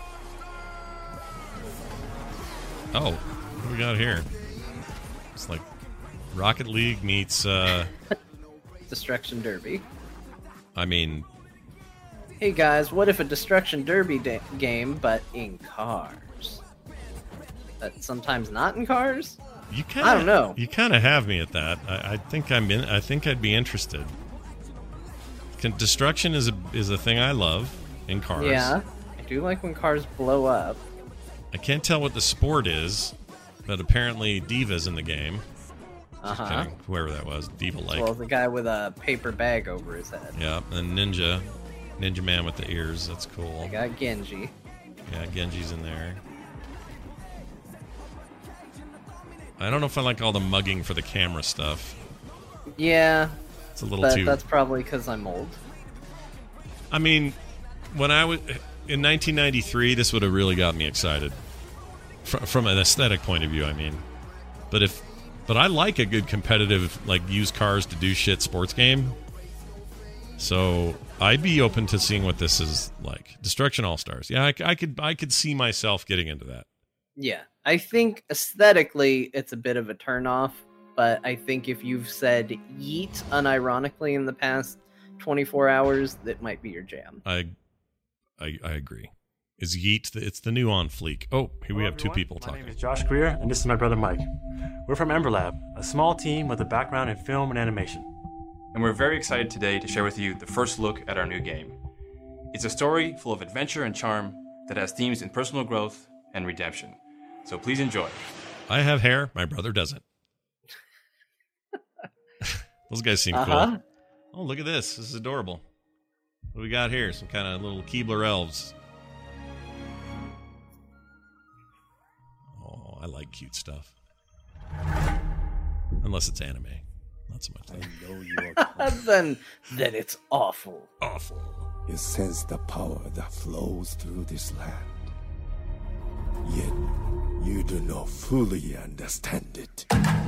Oh, what do we got here? It's like Rocket League meets Destruction Derby. I mean, hey guys, what if a Destruction Derby game, but in cars? But sometimes not in cars. I don't know. You kind of have me at that. I think I think I'd be interested. Destruction is a thing I love in cars. Yeah, I do like when cars blow up. I can't tell what the sport is, but apparently Diva's in the game. Kidding, whoever that was, Diva-like. Well, the guy with a paper bag over his head. Yeah, and Ninja Man with the ears. That's cool. I got Genji. Yeah, Genji's in there. I don't know if I like all the mugging for the camera stuff. Yeah, it's a little too. That's probably because I'm old. I mean, when I was in 1993, this would have really got me excited from an aesthetic point of view. I mean, but I like a good competitive, like, use cars to do shit sports game. So I'd be open to seeing what this is like. Destruction All-Stars. Yeah, I could see myself getting into that. Yeah, I think aesthetically it's a bit of a turnoff, but I think if you've said yeet unironically in the past 24 hours, that might be your jam. I agree. Is yeet? It's the new on fleek. Oh, here we have two people talking. My name is Josh Greer, and this is my brother Mike. We're from Ember Lab, a small team with a background in film and animation. And we're very excited today to share with you the first look at our new game. It's a story full of adventure and charm that has themes in personal growth and redemption. So please enjoy. I have hair. My brother doesn't. Those guys seem cool. Oh, look at this. This is adorable. What do we got here? Some kind of little Keebler elves. Oh, I like cute stuff. Unless it's anime. Not so much. I know you are then it's awful. Awful. You sense the power that flows through this land. Yet, you do not fully understand it.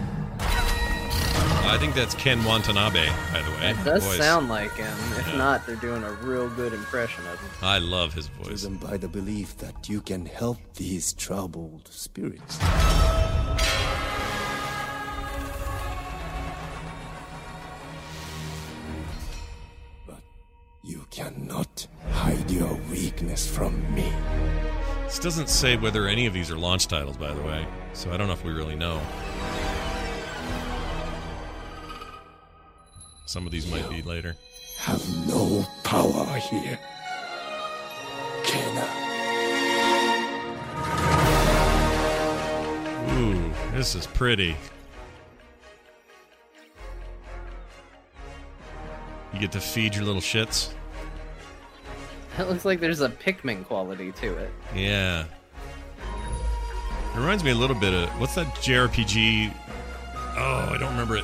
I think that's Ken Watanabe, by the way. It does sound like him. If not, they're doing a real good impression of him. I love his voice. Driven by the belief that you can help these troubled spirits. But you cannot hide your weakness from me. This doesn't say whether any of these are launch titles, by the way, so I don't know if we really know. Some of these might be later. Have no power here, Kena. Ooh, this is pretty. You get to feed your little shits. It looks like there's a Pikmin quality to it. Yeah. It reminds me a little bit of... What's that JRPG? Oh, I don't remember it.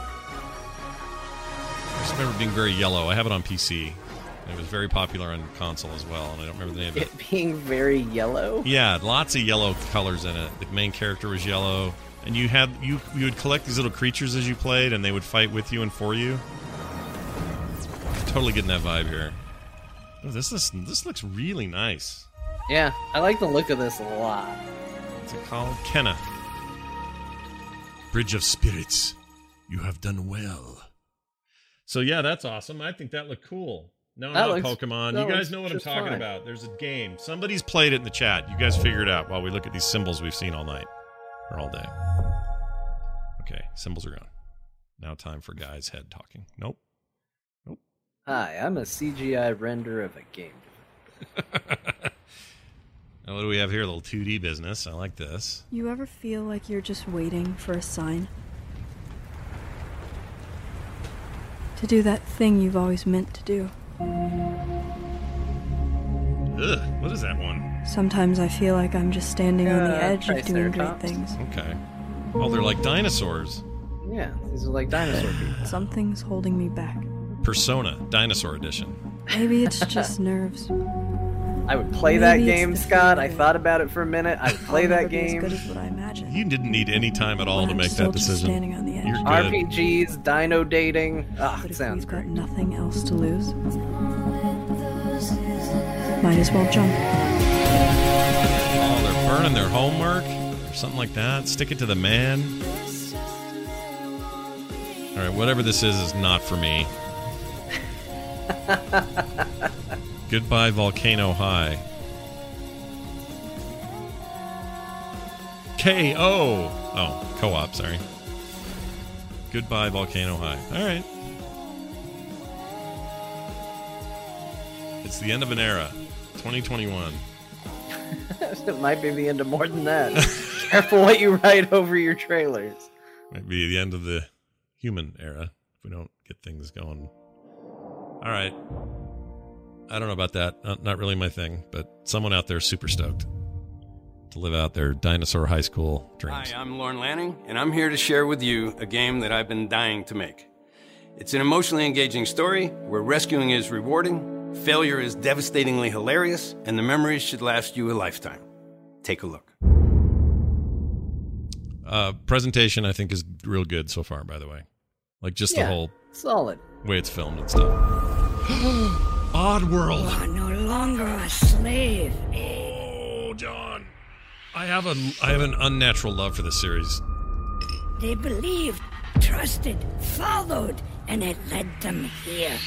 I just remember it being very yellow. I have it on PC. It was very popular on console as well, and I don't remember the name of it. It being very yellow? Yeah, lots of yellow colors in it. The main character was yellow. And you would collect these little creatures as you played, and they would fight with you and for you. Totally getting that vibe here. Oh, this looks really nice. Yeah, I like the look of this a lot. What's it called? Kena. Bridge of Spirits. You have done well. So yeah, that's awesome. I think that looked cool. No, not Pokemon. You guys know what I'm talking about. There's a game. Somebody's played it in the chat. You guys figure it out while we look at these symbols we've seen all night. Or all day. Okay, symbols are gone. Now time for Guy's head talking. Nope. Hi, I'm a CGI render of a game. Now what do we have here? A little 2D business. I like this. You ever feel like you're just waiting for a sign? To do that thing you've always meant to do. Ugh, what is that one? Sometimes I feel like I'm just standing on the edge of doing great things. Okay. Oh, they're like dinosaurs. Yeah, these are like dinosaur people. Something's holding me back. Persona, Dinosaur Edition. Maybe it's just nerves. I would play that game, Scott. I thought about it for a minute. I would play that game. As good as what I imagined. You didn't need any time at all to make that decision. Standing on the edge. You're good. RPGs, dino dating. But sounds if we've great. got nothing else to lose. Might as well jump. Oh, they're burning their homework or something like that. Stick it to the man. All right, whatever this is not for me. Goodbye, Volcano High. K.O. Oh, co-op, sorry. Goodbye, Volcano High. All right. It's the end of an era. 2021. It might be the end of more than that. Careful what you write over your trailers. Might be the end of the human era if we don't get things going. All right. I don't know about that. Not really my thing, but someone out there is super stoked to live out their dinosaur high school dreams. Hi, I'm Lorne Lanning, and I'm here to share with you a game that I've been dying to make. It's an emotionally engaging story where rescuing is rewarding, failure is devastatingly hilarious, and the memories should last you a lifetime. Take a look. Presentation, I think, is real good so far, by the way. Like, just the whole solid way it's filmed and stuff. Oddworld. You are no longer a slave. Oh, John. I have an unnatural love for this series. They believed, trusted, followed, and it led them here.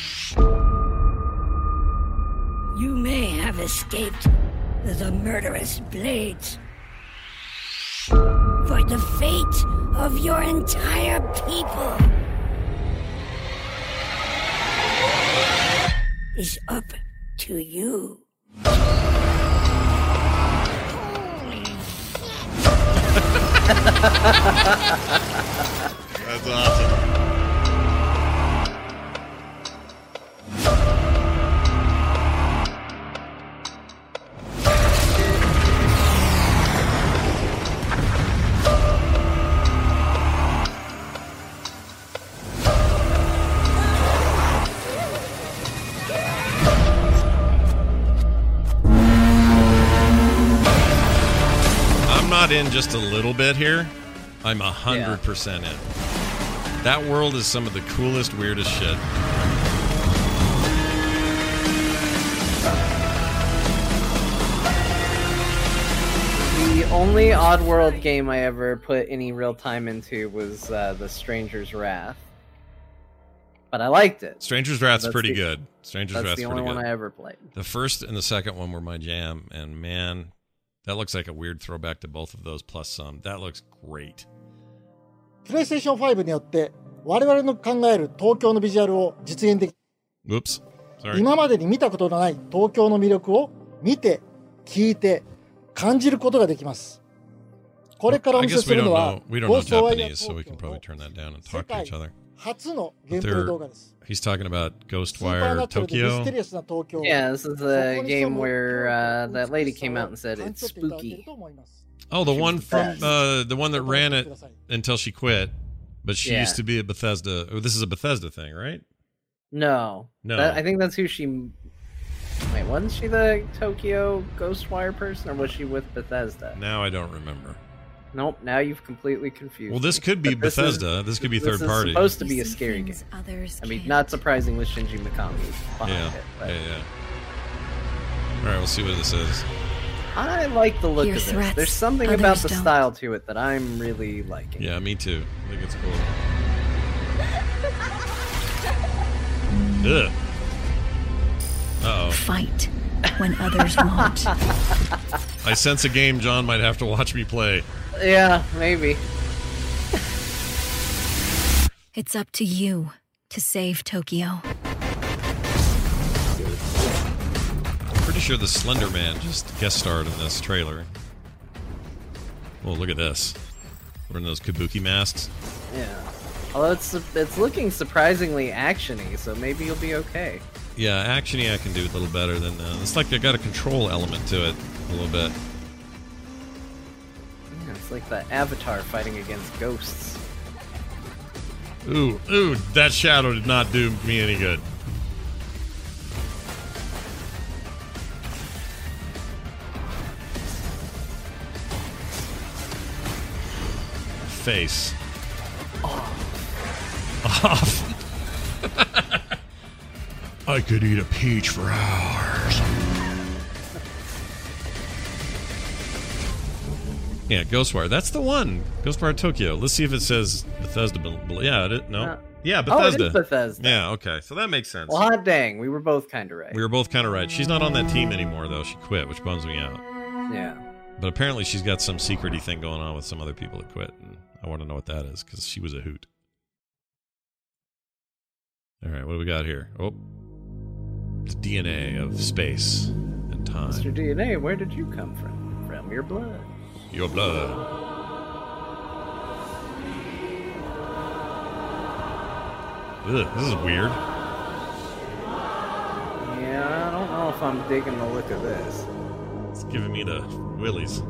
You may have escaped the murderous blades, for the fate of your entire people is up to you. That's awesome. Not in just a little bit here. I'm 100% in. That world is some of the coolest, weirdest shit. The only Oddworld game I ever put any real time into was The Stranger's Wrath. But I liked it. Stranger's Wrath's pretty good. Stranger's Wrath's pretty good. That's the only one I ever played. The first and the second one were my jam, and man, that looks like a weird throwback to both of those plus some. That looks great. PlayStation 5によって我々の考える東京のビジュアルを実現でき、 Oops. Sorry. 今までに見たことのない東京の魅力を見て、聞いて、感じることができます。これからお見せするのは We don't know Japanese, so we can probably turn that down and talk to each other. 初のゲームプレイ動画です。 He's talking about Ghostwire Tokyo. Yeah, this is a game where that lady came out and said it's spooky. Oh, the one from the one that ran it until she quit, but she used to be a Bethesda. Oh, this is a Bethesda thing, right? No. I think that's who she. Wait, wasn't she the Tokyo Ghostwire person, or was she with Bethesda? Now I don't remember. Nope, now you've completely confused. Well, this could be Bethesda. This could be third party. It's supposed to be a scary game. I mean, not surprising with Shinji Mikami behind it. But... Yeah. All right, we'll see what this is. I like the look of this. There's something about the style to it that I'm really liking. Yeah, me too. I think it's cool. Ugh. Uh-oh. Fight when others won't. I sense a game John might have to watch me play. Yeah, maybe. It's up to you to save Tokyo. Pretty sure the Slender Man just guest starred in this trailer. Oh, look at this. Wearing those kabuki masks. Yeah. Although it's looking surprisingly actiony, so maybe you'll be okay. Yeah, actiony I can do a little better than it's like they got a control element to it a little bit. Yeah, it's like the Avatar fighting against ghosts. Ooh, that shadow did not do me any good. Face. Off. I could eat a peach for hours. Yeah, Ghostwire. That's the one. Ghostwire Tokyo. Let's see if it says Bethesda. Yeah, no. Yeah, Bethesda. Oh, it is Bethesda. Yeah, okay. So that makes sense. Well, hot dang. We were both kind of right. We were both kind of right. She's not on that team anymore, though. She quit, which bums me out. Yeah. But apparently she's got some secret-y thing going on with some other people that quit. And I want to know what that is, because she was a hoot. All right, what do we got here? Oh. The DNA of space and time. Mr. DNA, where did you come from? From your blood. Your blood. Ugh, this is weird. Yeah, I don't know if I'm digging the look of this. It's giving me the willies.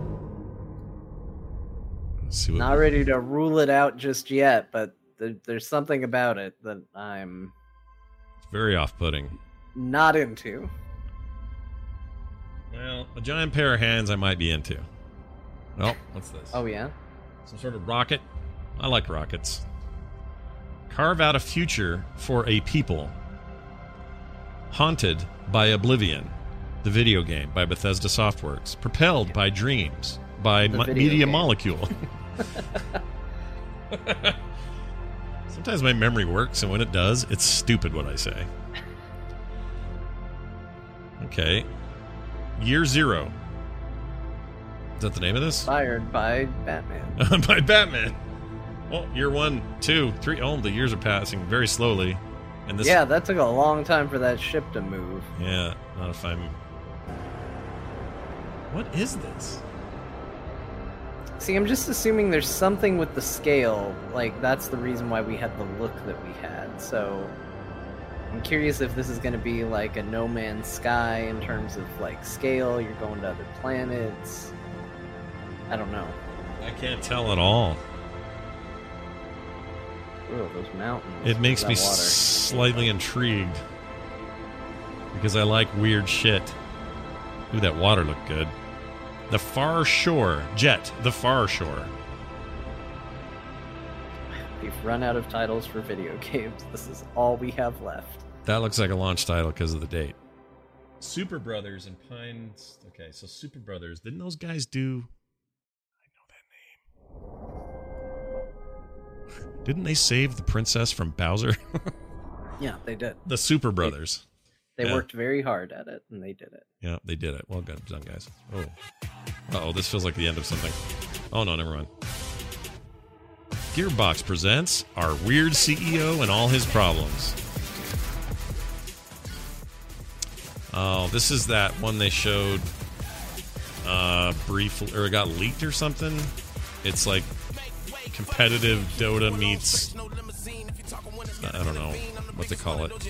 Let's see what Not ready to rule it out just yet, but there's something about it that I'm... It's very off-putting. Not into. Well, a giant pair of hands I might be into. Oh, what's this? Oh, yeah? Some sort of rocket. I like rockets. Carve out a future for a people. Haunted by Oblivion, the video game by Bethesda Softworks. Propelled by dreams by Media Molecule. Sometimes my memory works, and when it does, it's stupid what I say. Okay. Year Zero. Is that the name of this? Inspired by Batman. By Batman. Oh, year 1, 2, 3. Oh, the years are passing very slowly. And this... Yeah, that took a long time for that ship to move. Yeah, not if I'm... What is this? See, I'm just assuming there's something with the scale. Like, that's the reason why we had the look that we had. So, I'm curious if this is going to be like a No Man's Sky in terms of, like, scale. You're going to other planets. I don't know. I can't tell at all. Ooh, those mountains. It makes me slightly intrigued. Because I like weird shit. Ooh, that water looked good. The Far Shore. Jet, The Far Shore. We've run out of titles for video games. This is all we have left. That looks like a launch title because of the date. Super Brothers and Pines. Okay, so Super Brothers. Didn't those guys do... I know that name. Didn't they save the princess from Bowser? Yeah, they did. The Super Brothers. They worked very hard at it, and they did it. Yeah, they did it. Well done, guys. Oh. Uh-oh, this feels like the end of something. Oh, no, never mind. Gearbox presents our weird CEO and all his problems. Oh, this is that one they showed briefly, or it got leaked or something. It's like competitive Dota meets... I don't know what to call it.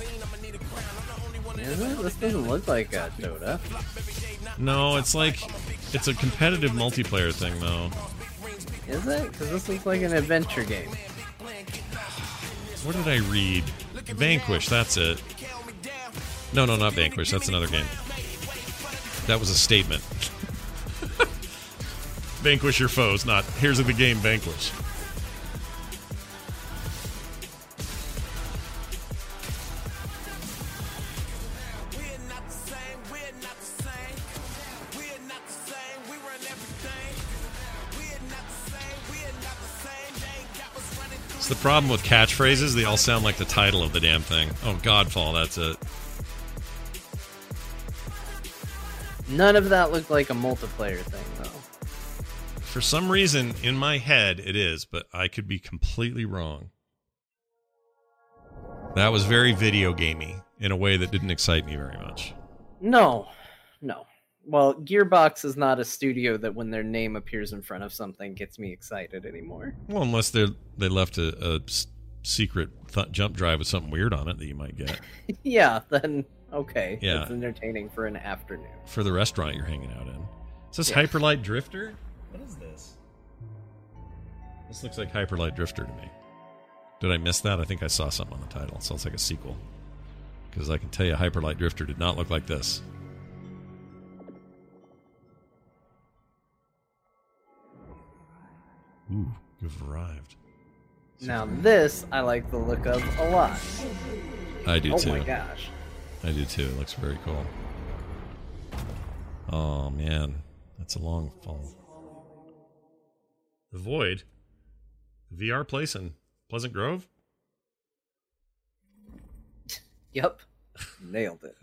This doesn't look like a Dota. No, it's like... It's a competitive multiplayer thing, though. Is it? Because this looks like an adventure game. What did I read? Vanquish, that's it. No, not Vanquish. That's another game. That was a statement. Vanquish your foes, not here's the game Vanquish. It's the problem with catchphrases. They all sound like the title of the damn thing. Oh, Godfall, that's it. None of that looked like a multiplayer thing, though. For some reason, in my head, it is, but I could be completely wrong. That was very video gamey in a way that didn't excite me very much. No. Well, Gearbox is not a studio that when their name appears in front of something gets me excited anymore. Well, unless they left a secret jump drive with something weird on it that you might get. Yeah, then okay. Yeah. It's entertaining for an afternoon. For the restaurant you're hanging out in. Is this Hyperlight Drifter? What is this? This looks like Hyperlight Drifter to me. Did I miss that? I think I saw something on the title. It sounds like a sequel. Because I can tell you Hyperlight Drifter did not look like this. Ooh, you've arrived. Now this, I like the look of a lot. I do too. Oh my gosh. I do too. It looks very cool. Oh man, that's a long fall. The Void. VR place in Pleasant Grove? Yep. Nailed it.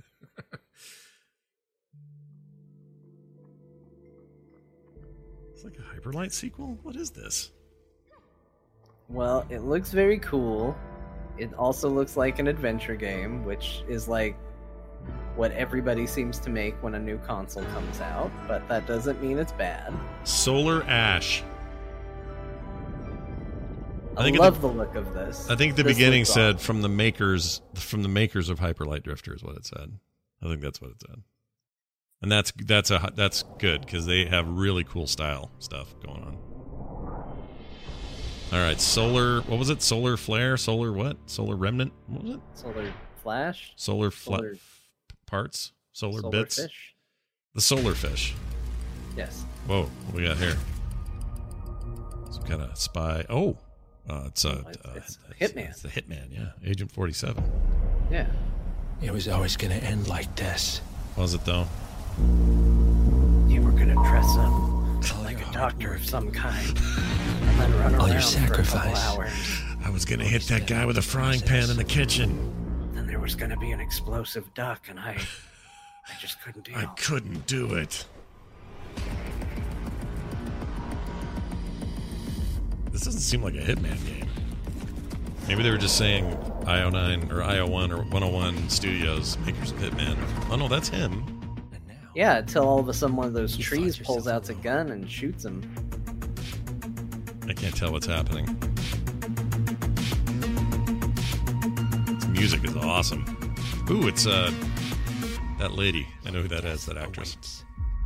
It's like a Hyperlight sequel? What is this? Well, it looks very cool. It also looks like an adventure game, which is like what everybody seems to make when a new console comes out, but that doesn't mean it's bad. Solar Ash. I love the look of this. I think the beginning said from the makers of Hyperlight Drifter is what it said. I think that's what it said. And that's good because they have really cool style stuff going on. All right, Solar, what was it? Solar Flare, Solar what? Solar Remnant? What was it? Solar Flash? Solar parts? Solar bits? Fish? The Solar Fish. Yes. Whoa, what we got here? Some kind of spy. Oh, it's Hitman. It's the Hitman, yeah. Agent 47. Yeah. It was always going to end like this. Was it, though? You were going to dress up like a doctor of some kind and then run around your sacrifice. For a couple hours. I was going to hit that guy with a frying pan in the kitchen. Then there was going to be an explosive duck, and I just couldn't deal. I couldn't do it. This doesn't seem like a Hitman game. Maybe they were just saying IO9 or IO1 or 101 Studios, makers of Hitman. Oh no, that's him. Yeah, until all of a sudden one of those trees pulls out a gun and shoots him. I can't tell what's happening. This music is awesome. Ooh, it's that lady. I know who that is, that actress.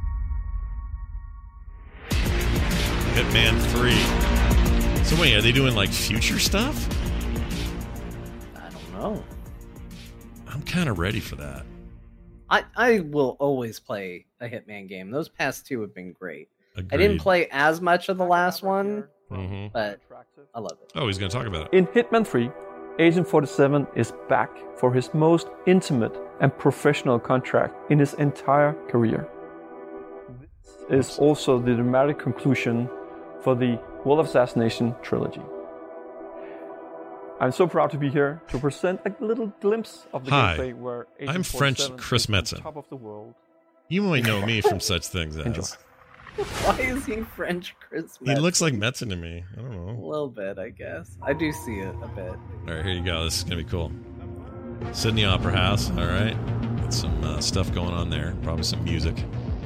Hitman 3. So wait, are they doing like future stuff? I don't know. I'm kind of ready for that. I will always play a Hitman game. Those past two have been great. Agreed. I didn't play as much of the last one, but I love it. Oh, he's going to talk about it. In Hitman 3, Agent 47 is back for his most intimate and professional contract in his entire career. This is also the dramatic conclusion for the World of Assassination trilogy. I'm so proud to be here to present a little glimpse of the gameplay where Agent I'm French Chris Metzen. Top of the world. You might know me from such things as... Enjoy. Why is he French Chris Metzen? He looks like Metzen to me. I don't know. A little bit, I guess. I do see it a bit. All right, here you go. This is going to be cool. Sydney Opera House. All right. Got some stuff going on there. Probably some music.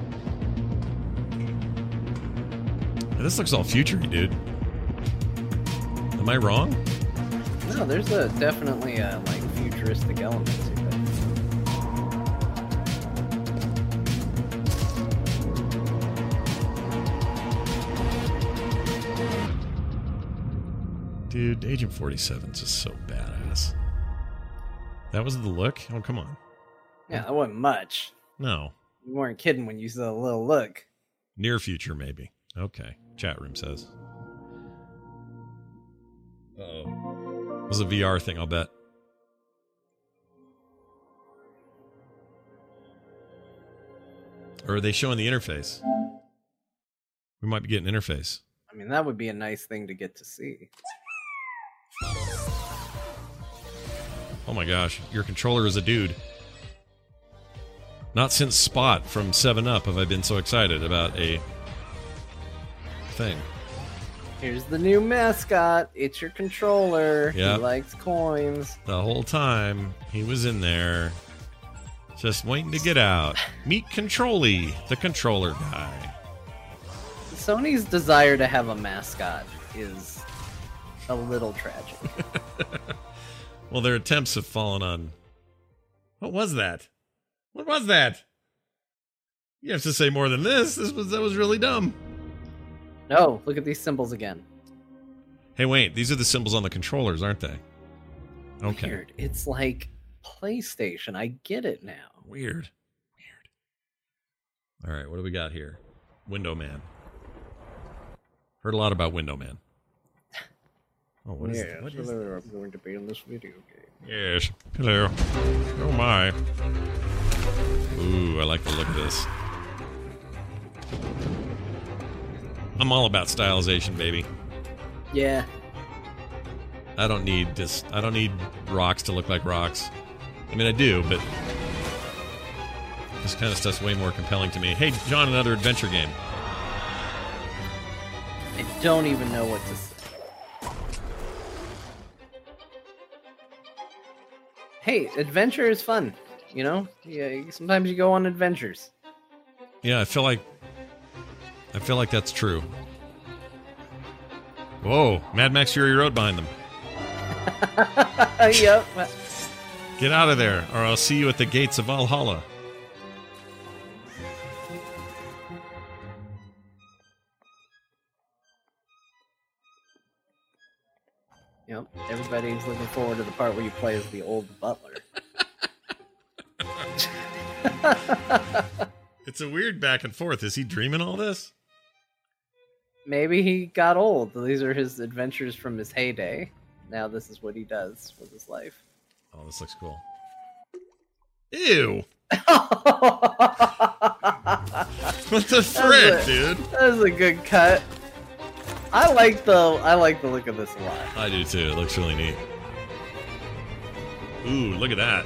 Hey, this looks all future-y, dude. Am I wrong? No, there's definitely a futuristic element to it. Dude, Agent 47 is just so badass. That was the look? Oh, come on. Yeah, that wasn't much. No. You weren't kidding when you said a little look. Near future, maybe. Okay. Chat room says. Uh-oh. It was a VR thing, I'll bet. Or are they showing the interface? We might be getting interface. I mean, that would be a nice thing to get to see. Oh my gosh, your controller is a dude. Not since Spot from 7-Up have I been so excited about a thing. Here's the new mascot. It's your controller. Yep. He likes coins. The whole time he was in there just waiting to get out. Meet Controlly, the controller guy. Sony's desire to have a mascot is a little tragic. Well, their attempts have fallen on... What was that? What was that? You have to say more than this. That was really dumb. No, look at these symbols again. Hey, wait. These are the symbols on the controllers, aren't they? Okay. Weird. It's like PlayStation. I get it now. Weird. All right, what do we got here? Window Man. Heard a lot about Window Man. Oh, what is What is I'm going to be in this video game. Yes. Hello. Oh my. Ooh, I like the look of this. I'm all about stylization, baby. Yeah. I don't need rocks to look like rocks. I mean, I do, but this kind of stuff's way more compelling to me. Hey, John, another adventure game. I don't even know what to say. Hey, adventure is fun. You know? Yeah, sometimes you go on adventures. Yeah, I feel like that's true. Whoa, Mad Max Fury Road behind them. Yep. Get out of there, or I'll see you at the gates of Valhalla. Yep. Everybody's looking forward to the part where you play as the old butler. It's a weird back and forth. Is he dreaming all this? Maybe he got old. These are his adventures from his heyday. Now this is what he does with his life. Oh, this looks cool. Ew. What the frick, dude? That was a good cut. I like the look of this a lot. I do too. It looks really neat. Ooh, look at that.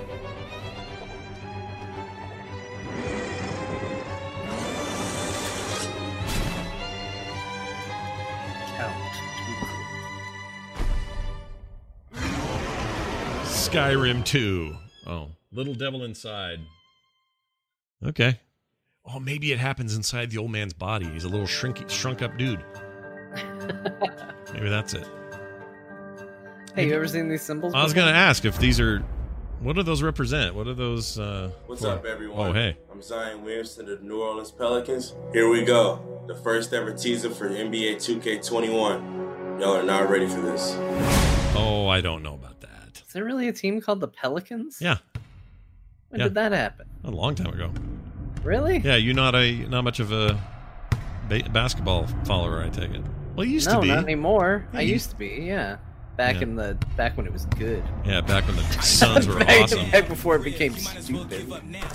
Skyrim 2. Oh, Little Devil Inside. Okay. Oh, maybe it happens inside the old man's body. He's a little shrunk up dude. Maybe that's it. Hey, you ever seen these symbols? I was going to ask if these are... What do those represent? What are those... What's up, everyone? Oh, hey. I'm Zion Williamson of the New Orleans Pelicans. Here we go. The first ever teaser for NBA 2K21. Y'all are not ready for this. Oh, I don't know about that. Is there really a team called the Pelicans? Yeah. When did that happen? A long time ago. Really? Yeah, you're not much of a basketball follower, I take it. Well, you used to be. No, not anymore. I used to be, yeah. Back when it was good. Yeah, back when the Suns were awesome. Back before it became stupid.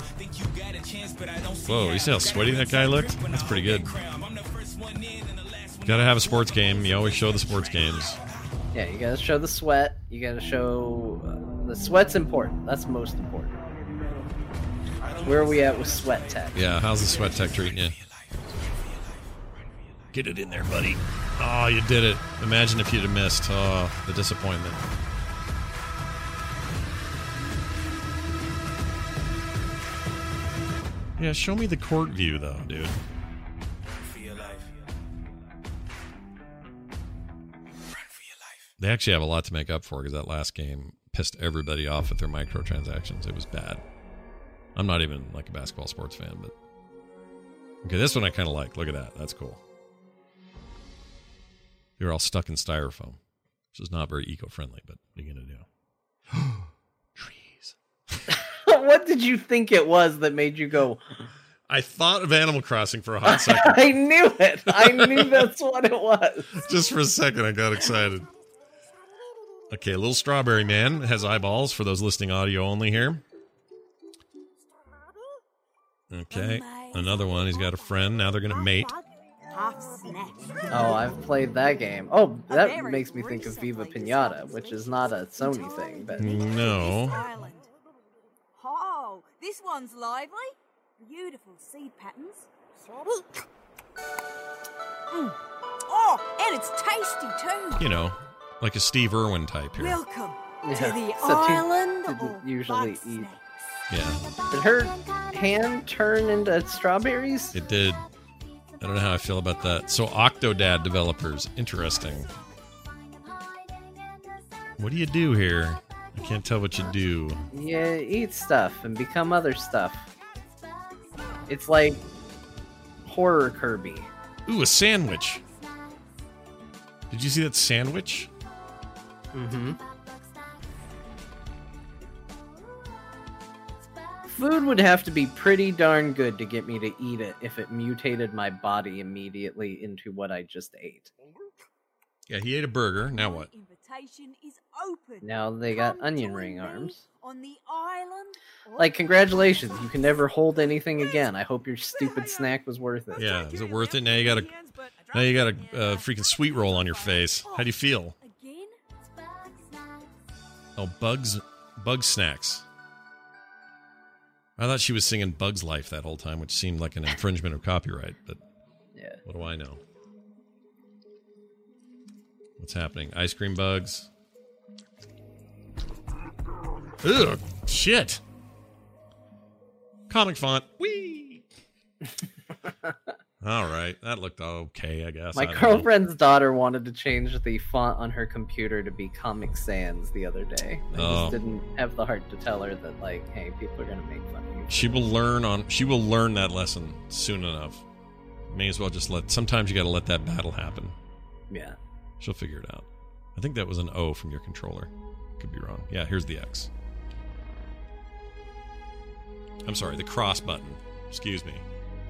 Whoa, you see how sweaty that guy looked? That's pretty good. Gotta have a sports game. You always show the sports games. Yeah, you gotta show the sweat. You gotta show... the sweat's important. That's most important. Where are we at with Sweat Tech? Yeah, how's the Sweat Tech treating you? Get it in there, buddy. Oh, you did it. Imagine if you'd have missed. Oh, the disappointment. Yeah, show me the court view, though, dude. They actually have a lot to make up for because that last game pissed everybody off with their microtransactions. It was bad. I'm not even like a basketball sports fan, but... Okay, this one I kind of like. Look at that. That's cool. You're all stuck in styrofoam, which is not very eco-friendly, but what are you going to do? Trees. What did you think it was that made you go... I thought of Animal Crossing for a hot second. I knew it. I knew that's what it was. Just for a second, I got excited. Okay, Little Strawberry Man has eyeballs for those listening audio only here. Okay, another one. He's got a friend. Now they're going to mate. Oh, I've played that game. Oh, that makes me think of Viva Pinata, which is not a Sony thing, but... No. Oh, this one's lively. Beautiful seed patterns. Oh, and it's tasty too. You know, like a Steve Irwin type here. Welcome to the island of usually eat. snakes. Yeah. Did her hand turn into strawberries? It did. I don't know how I feel about that. So Octodad developers, interesting. What do you do here? I can't tell what you do. Yeah, eat stuff and become other stuff. It's like horror Kirby. Ooh, a sandwich. Did you see that sandwich? Mm-hmm. Food would have to be pretty darn good to get me to eat it if it mutated my body immediately into what I just ate. Yeah, he ate a burger. Now what? Invitation is open. Now they got onion ring arms. On the island? Like, congratulations, you can never hold anything again. I hope your stupid snack was worth it. Yeah, is it worth it? Now you got a freaking sweet roll on your face. How do you feel? Oh, Bug Snacks. I thought she was singing Bug's Life that whole time, which seemed like an infringement of copyright, but yeah. What do I know? What's happening? Ice cream bugs. Ugh, shit. Comic font. Whee! All right, that looked okay, I guess. My girlfriend's daughter wanted to change the font on her computer to be Comic Sans the other day. I just didn't have the heart to tell her that, like, hey, people are gonna make fun of you. She will learn that lesson soon enough. May as well just sometimes you gotta let that battle happen. Yeah. She'll figure it out. I think that was an O from your controller. Could be wrong. Yeah, here's the X. I'm sorry, the cross button. Excuse me.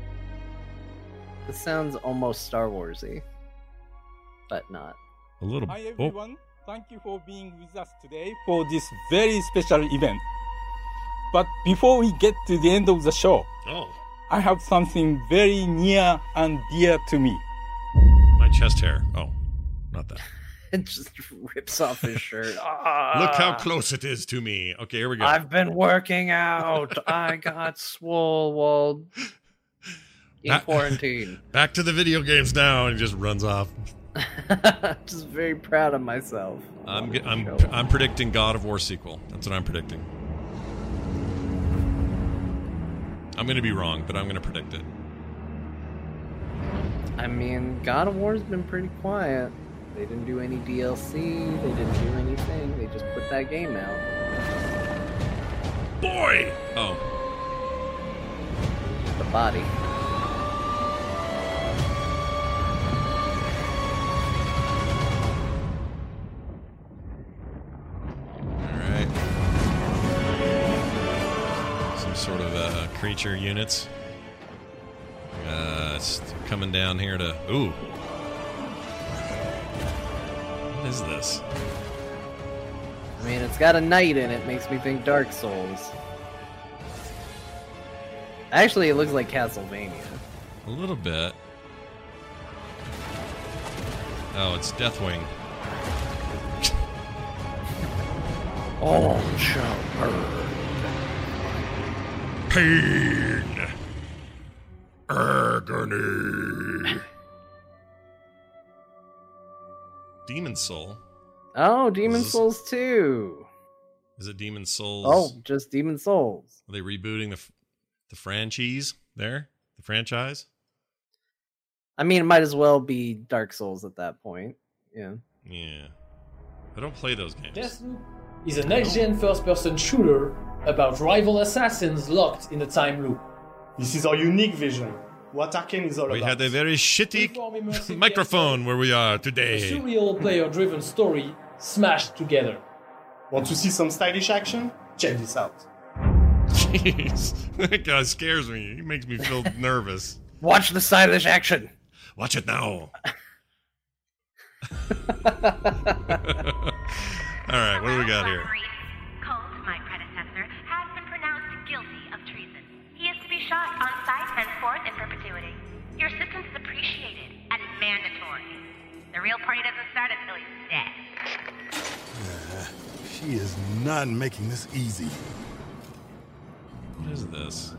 This sounds almost Star Warsy, but not. A little. Hi everyone, thank you for being with us today for this very special event. But before we get to the end of the show, I have something very near and dear to me. My chest hair. Oh, not that. It just rips off his shirt. Look how close it is to me. Okay, here we go. I've been working out. I got swole in quarantine. Back to the video games now, and he just runs off. Just very proud of myself. I'm predicting God of War sequel. That's what I'm predicting. I'm going to be wrong, but I'm going to predict it. I mean, God of War's been pretty quiet. They didn't do any DLC. They didn't do anything. They just put that game out. Boy! Oh. The body. Alright. Some sort of creature units. It's coming down here to... Ooh. What is this? I mean, it's got a knight in it. Makes me think Dark Souls. Actually, it looks like Castlevania. A little bit. Oh, it's Deathwing. All shall burn. Pain. Agony. Demon Soul. Oh, Demon Souls 2. Is it Demon Souls? Oh, just Demon Souls. Are they rebooting the franchise there? The franchise? I mean, it might as well be Dark Souls at that point. Yeah. Yeah. I don't play those games. Deathloop is a next-gen first-person shooter about rival assassins locked in a time loop. This is our unique vision. What Arcane is all about. We had a very shitty microphone where we are today. A surreal player-driven story smashed together. Want to see some stylish action? Check this out. Jeez, that guy scares me. He makes me feel nervous. Watch the stylish action. Watch it now. All right, what do we got here? Colt, my predecessor, has been pronounced guilty of treason. He is to be shot on sight henceforth in perpetuity. Your assistance is appreciated and mandatory. The real party doesn't start until he's dead. She is not making this easy. What is this?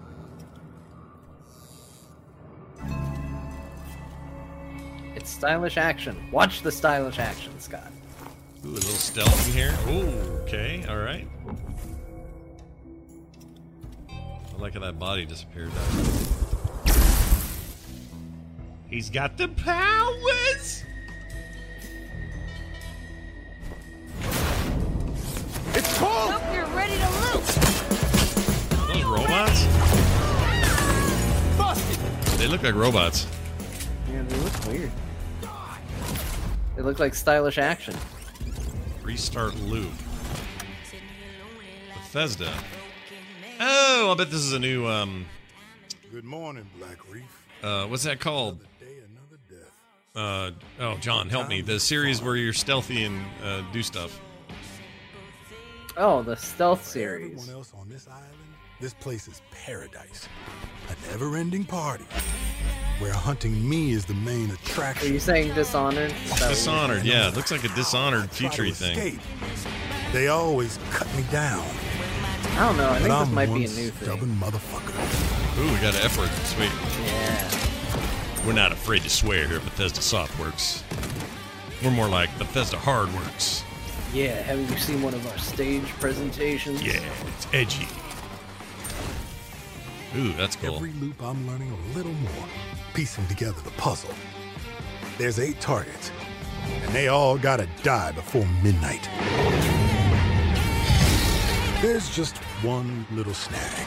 It's stylish action. Watch the stylish action, Scott. Ooh, a little stealth in here. Ooh, okay, all right. I like how that body disappeared. He's got the powers! It's cold! Hope you're ready to loot! Are those robots? They look like robots. Yeah, they look weird. They look like stylish action. Restart loop. Bethesda. Oh, I bet this is a new, Good morning, Black Reef. What's that called? Oh, John, help me. The series where you're stealthy and do stuff. Oh, the stealth series. Everyone else on this island, this place is paradise. A never-ending party where hunting me is the main attraction. Are you saying Dishonored? Dishonored, yeah. It looks like a Dishonored future thing. Escape. They always cut me down. I don't know. I think But this I'm might be one a new thing. stubborn motherfucker. Ooh, we got an F word. Sweet. Yeah. We're not afraid to swear here at Bethesda Softworks. We're more like Bethesda Hardworks. Yeah, haven't you seen one of our stage presentations? Yeah, it's edgy. Ooh, that's cool. Every loop I'm learning a little more, piecing together the puzzle. There's 8 targets, and they all gotta die before midnight. There's just one little snag.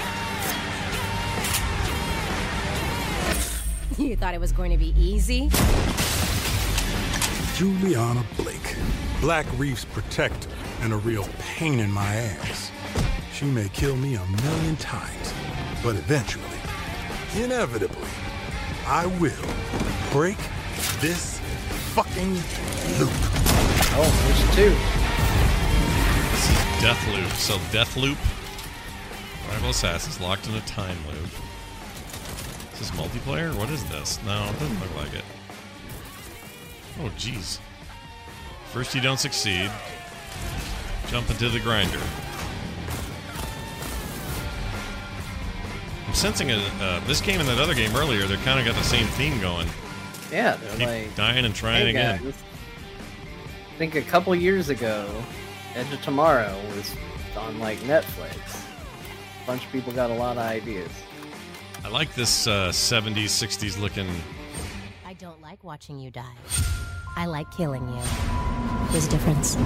You thought it was going to be easy? Juliana Blake, Black Reef's protector and a real pain in my ass. She may kill me 1,000,000 times, but eventually, inevitably, I will break this fucking loop. Oh, there's 2. This is Deathloop. So Deathloop, Rival Assassins locked in a time loop. Is this multiplayer? What is this? No, it doesn't look like it. Oh, jeez. First you don't succeed. Jump into the grinder. I'm sensing this game and that other game earlier, they're kind of got the same theme going. Yeah, they're Keep like dying and trying hey again. guys, I think a couple years ago, Edge of Tomorrow was on like Netflix. A bunch of people got a lot of ideas. I like this 70s, 60s looking. I don't like watching you die. I like killing you. There's a difference.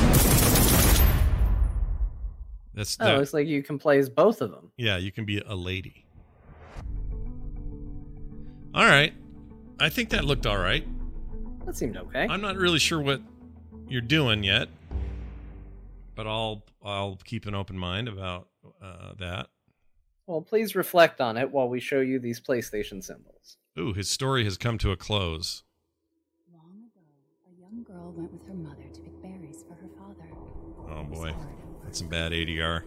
It's like you can play as both of them. Yeah, you can be a lady. All right. I think that looked all right. That seemed okay. I'm not really sure what you're doing yet, but I'll keep an open mind about that. Well, please reflect on it while we show you these PlayStation symbols. Ooh, his story has come to a close. Long ago, a young girl went with her mother to pick berries for her father. Oh boy, that's some bad ADR.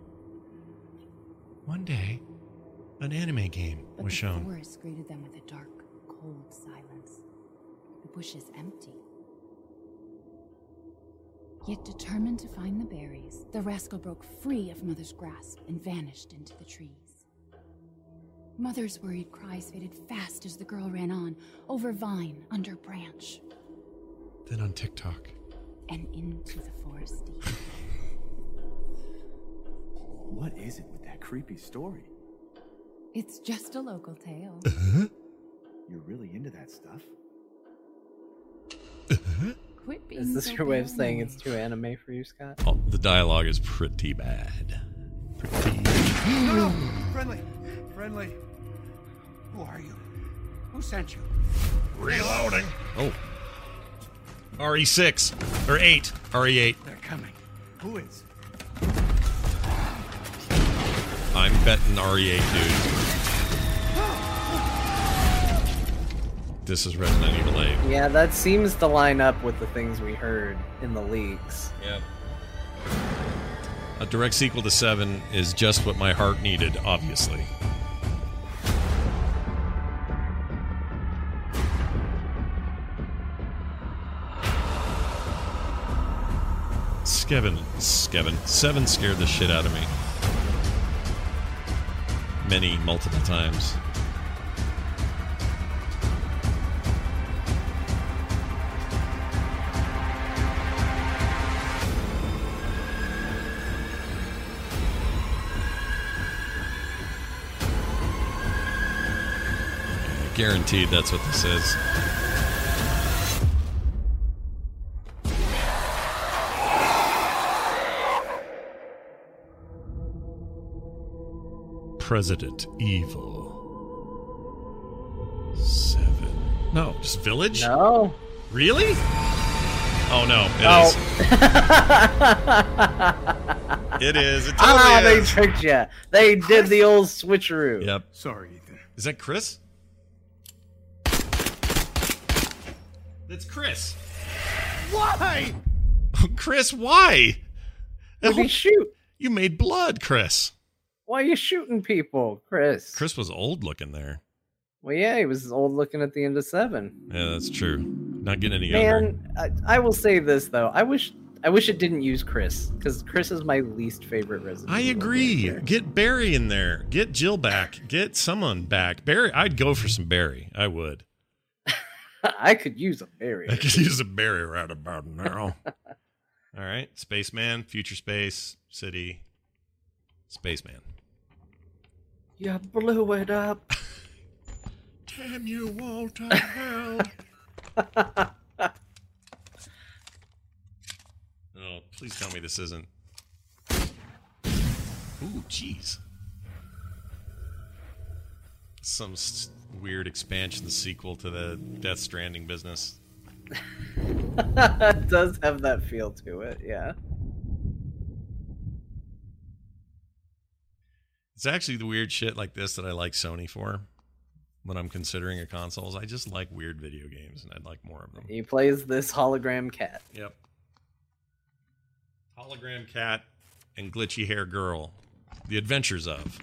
One day, an anime game was shown. The forest greeted them with a dark, cold silence. The bushes empty. Yet determined to find the berries, the rascal broke free of Mother's grasp and vanished into the trees. Mother's worried cries faded fast as the girl ran on, over vine, under branch. Then on TikTok. And into the forest deep. What is it with that creepy story? It's just a local tale. You're really into that stuff? Quit being Is this so your way of paranoid. saying it's too anime for you, Scott? Oh, the dialogue is pretty bad. Pretty. No! Friendly. Who are you? Who sent you? Reloading. Oh. RE6 or 8. RE8. They're coming. Who is? I'm betting RE8, dude. This is Resident Evil 8. Yeah, that seems to line up with the things we heard in the leaks. Yep. A direct sequel to 7 is just what my heart needed, obviously. Skevin. 7 scared the shit out of me. Multiple times. Guaranteed that's what this is. President Evil 7. No, just Village? No. Really? Oh no, it is. It totally they is. tricked you. They did the old switcheroo. Yep. Sorry, Ethan. Is that Chris? That's Chris. Why? Chris, why? What'd he shoot? You made blood, Chris. Why are you shooting people, Chris? Chris was old looking there. Well, yeah, he was old looking at the end of 7. Yeah, that's true. Not getting any younger. Man, I will say this though. I wish it didn't use Chris, because Chris is my least favorite Resident Evil. I agree. Get Barry in there. Get Jill back. Get someone back. Barry, I'd go for some Barry. I would. I could use a Barry. I could use a Barry right about now. All right. Spaceman, Future Space, City, Spaceman. You blew it up. Damn you, Walter. Hell. Oh, please tell me this isn't. Ooh, jeez. Some weird expansion sequel to the Death Stranding business. It does have that feel to it, yeah. It's actually the weird shit like this that I like Sony for when I'm considering a consoles. I just like weird video games, and I'd like more of them. He plays this hologram cat. Yep. Hologram cat and glitchy hair girl. The Adventures of.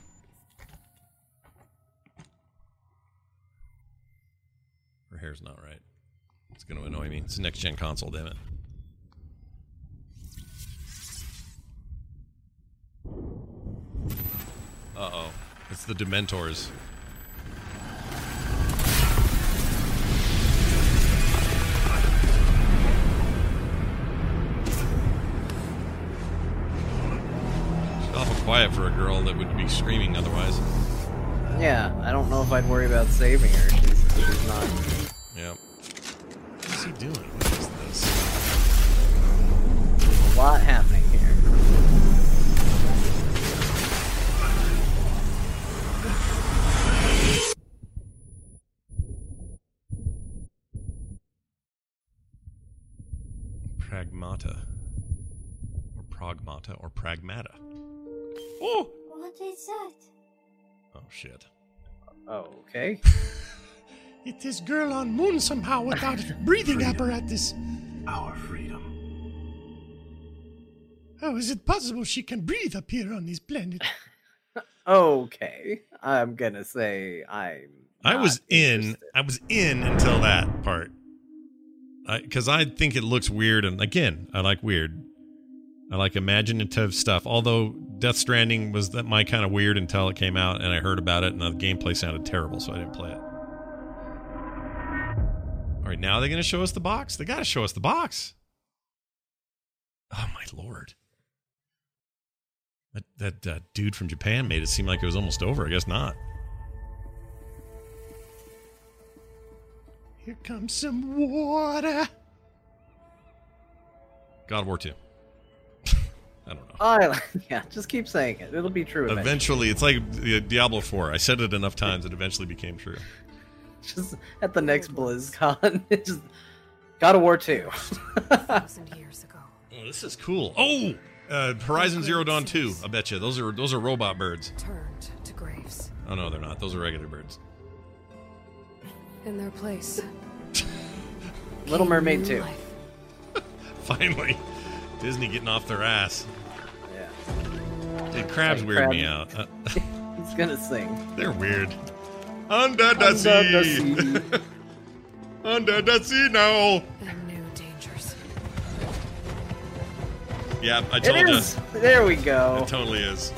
Her hair's not right. It's going to annoy me. It's a next-gen console, damn it. Uh-oh. It's the Dementors. She's awful quiet for a girl that would be screaming otherwise. Yeah, I don't know if I'd worry about saving her. She's not. Yeah. What's he doing? What is this? A lot happening here. Pragmata. Or Pragmata or Pragmata. Oh! What is that? Oh, shit. Oh, okay. It is girl on moon somehow without breathing apparatus. Our freedom. How is it possible she can breathe up here on this planet? Okay. I'm gonna say I was in until that part. Because I think it looks weird, and again, I like weird. I like imaginative stuff. Although Death Stranding was my kind of weird until it came out, and I heard about it, and the gameplay sounded terrible, so I didn't play it. All right, now they're going to show us the box? They got to show us the box. Oh, my Lord. That dude from Japan made it seem like it was almost over. I guess not. Here comes some water. God of War 2. I don't know. Yeah, just keep saying it. It'll be true eventually. It's like Diablo 4. I said it enough times, it eventually became true. Just at the next BlizzCon. It's just God of War 2. 1,000 years ago. Oh, this is cool. Oh! Horizon Zero Dawn 2. I bet you. Those are robot birds. Turned to graves. Oh, no, they're not. Those are regular birds. In their place. Little Mermaid 2. Finally. Disney getting off their ass. Yeah. Dude, crabs weird me out. He's gonna sing. They're weird. Under the sea. Under the sea now. And new dangers. Yeah, I told you. There we go. It totally is.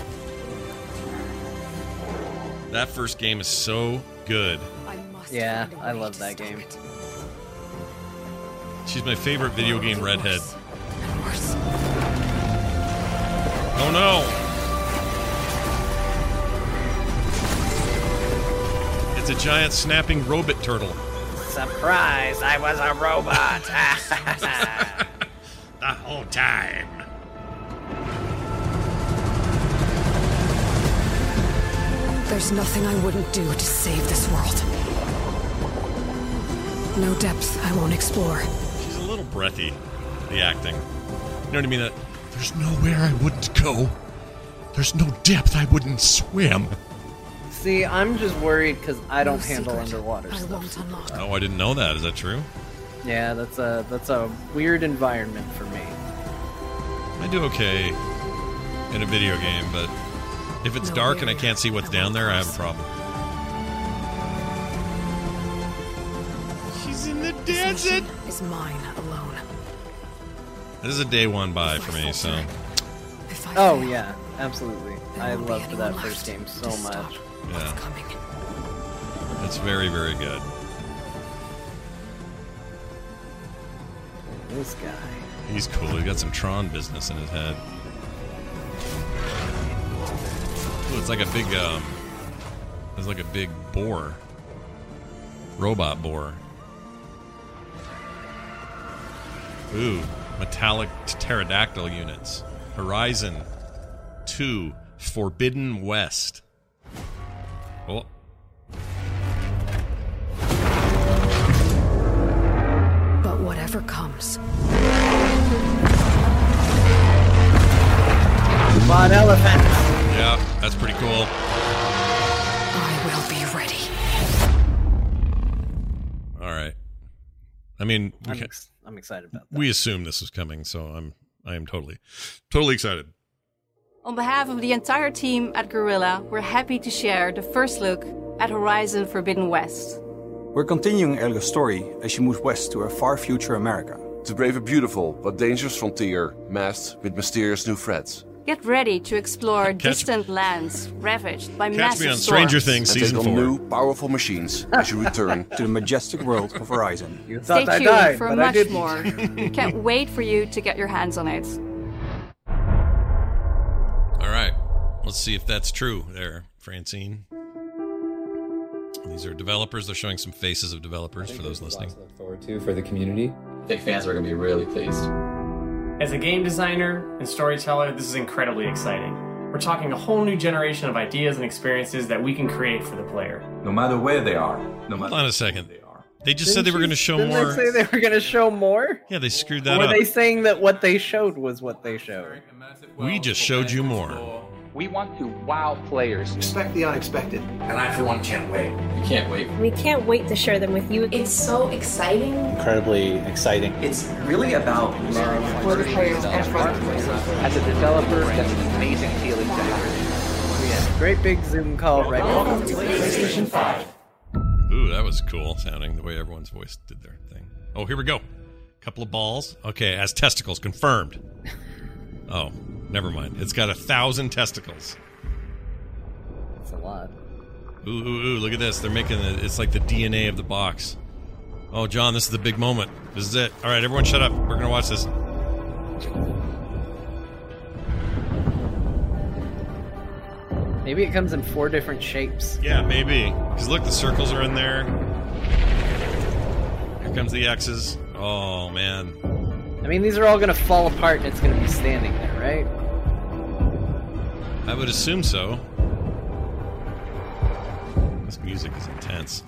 That first game is so good. Yeah, I love that game. She's my favorite video game redhead. Oh no! It's a giant snapping robot turtle. Surprise! I was a robot! The whole time. There's nothing I wouldn't do to save this world. No depths I won't explore. She's a little breathy, the acting. You know what I mean? There's nowhere I wouldn't go. There's no depth I wouldn't swim. See, I'm just worried because I don't handle underwater stuff. Oh, I didn't know that. Is that true? Yeah, that's a weird environment for me. I do okay. in a video game, but if it's dark and I can't see what's down there, I have a problem. She's in the desert. Is mine alone. This is a day one buy for me, so. Oh yeah, absolutely. I loved that first game so much. Yeah. It's very, very good. This guy. He's cool. He's got some Tron business in his head. Ooh, it's like a big, it's like a big boar. Robot boar. Ooh, metallic pterodactyl units. Horizon 2, Forbidden West. Oh. But whatever comes. Mod elephant. Yeah, that's pretty cool. I will be ready. All right. I mean, I'm excited about that. We assumed this was coming, so I am totally excited. On behalf of the entire team at Guerrilla, we're happy to share the first look at Horizon Forbidden West. We're continuing Elga's story as she moves west to a far future America. To brave a beautiful but dangerous frontier masked with mysterious new threats. Get ready to explore distant lands ravaged by massive me on storms. Stranger Things and season take on 4. new, powerful machines as you return to the majestic world of Horizon. Stay tuned for much more. We can't wait for you to get your hands on it. All right. Let's see if that's true there, Francine. These are developers. They're showing some faces of developers for those listening. To look forward to for the community. I think fans are going to be really pleased. As a game designer and storyteller, this is incredibly exciting. We're talking a whole new generation of ideas and experiences that we can create for the player. No matter where they are. Hold on a second. They just said they were going to show Didn't more. they say they were going to show more? Yeah, they screwed that Or up. were they saying that what they showed was what they showed? We just showed you more. We want to wow players. Expect the unexpected. And I, for one, can't wait. You can't wait. We can't wait to share them with you. It's so exciting. Incredibly exciting. It's really about For the players and for the players. As a developer, that's an amazing feeling to have. Yeah, great big Zoom call right now. Welcome to PlayStation 5. Ooh, that was cool sounding, the way everyone's voice did their thing. Oh, here we go. Couple of balls. Okay, as testicles, confirmed. Oh, never mind. It's got 1,000 testicles. That's a lot. Ooh, look at this. They're making it. It's like the DNA of the box. Oh, John, this is the big moment. This is it. All right, everyone shut up. We're going to watch this. Maybe it comes in 4 different shapes. Yeah, maybe. Because look, the circles are in there. Here comes the X's. Oh, man. I mean, these are all going to fall apart and it's going to be standing there, right? I would assume so. This music is intense.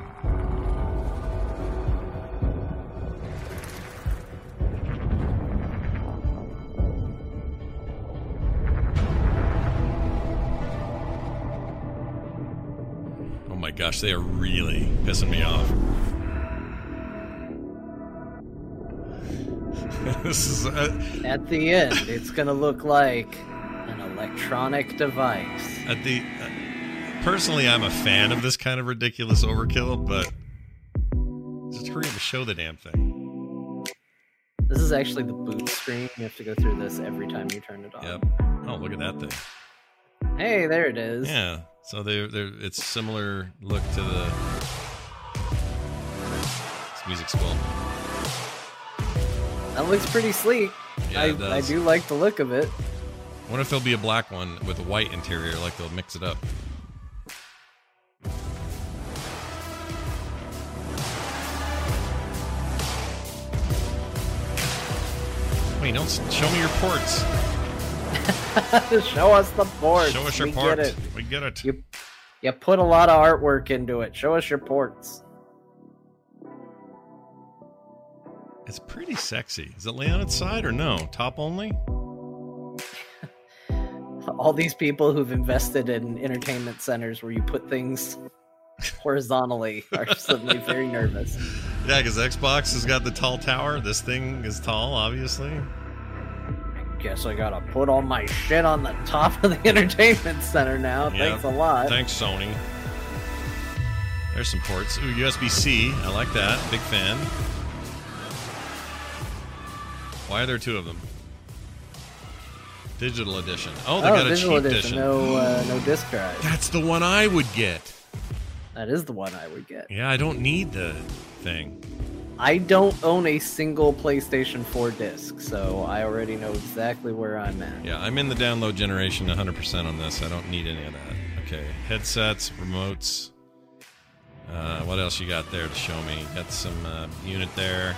Oh my gosh, they are really pissing me off. This is at the end, it's going to look like an electronic device. At the personally, I'm a fan of this kind of ridiculous overkill, but just hurry up and show the damn thing. This is actually the boot screen. You have to go through this every time you turn it on. Yep. Oh, look at that thing. Hey, there it is. Yeah. So it's similar look to the this music's cool. That looks pretty sleek. Yeah, it does. I do like the look of it. I wonder if there'll be a black one with a white interior, like they'll mix it up. Wait, don't show me your ports. Show us the ports. Show us your ports. We get it. You put a lot of artwork into it. Show us your ports. It's pretty sexy. Does it lay on its side or no? Top only? All these people who've invested in entertainment centers where you put things horizontally are suddenly very nervous. Yeah, because Xbox has got the tall tower. This thing is tall, obviously. Guess I gotta put all my shit on the top of the entertainment center now. Yeah. Thanks a lot. Thanks, Sony. There's some ports. Ooh, USB-C. I like that. Big fan. Why are there two of them? Digital edition. Oh, they got a cheap edition. No disc drive. That's the one I would get. That is the one I would get. Yeah, I don't need the thing. I don't own a single PlayStation 4 disc, so I already know exactly where I'm at. Yeah, I'm in the download generation 100% on this. I don't need any of that. Okay, headsets, remotes. What else you got there to show me? Got some unit there.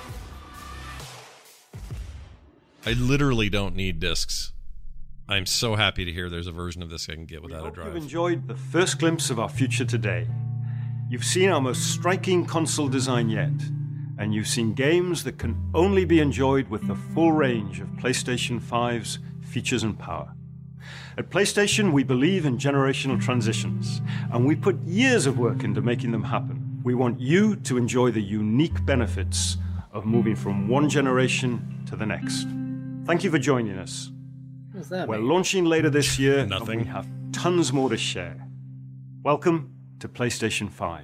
I literally don't need discs. I'm so happy to hear there's a version of this I can get without a drive. You've enjoyed the first glimpse of our future today. You've seen our most striking console design yet, and you've seen games that can only be enjoyed with the full range of PlayStation 5's features and power. At PlayStation, we believe in generational transitions, and we put years of work into making them happen. We want you to enjoy the unique benefits of moving from one generation to the next. Thank you for joining us. What does that We're mean? launching later this year, Nothing. and we have tons more to share. Welcome to PlayStation 5.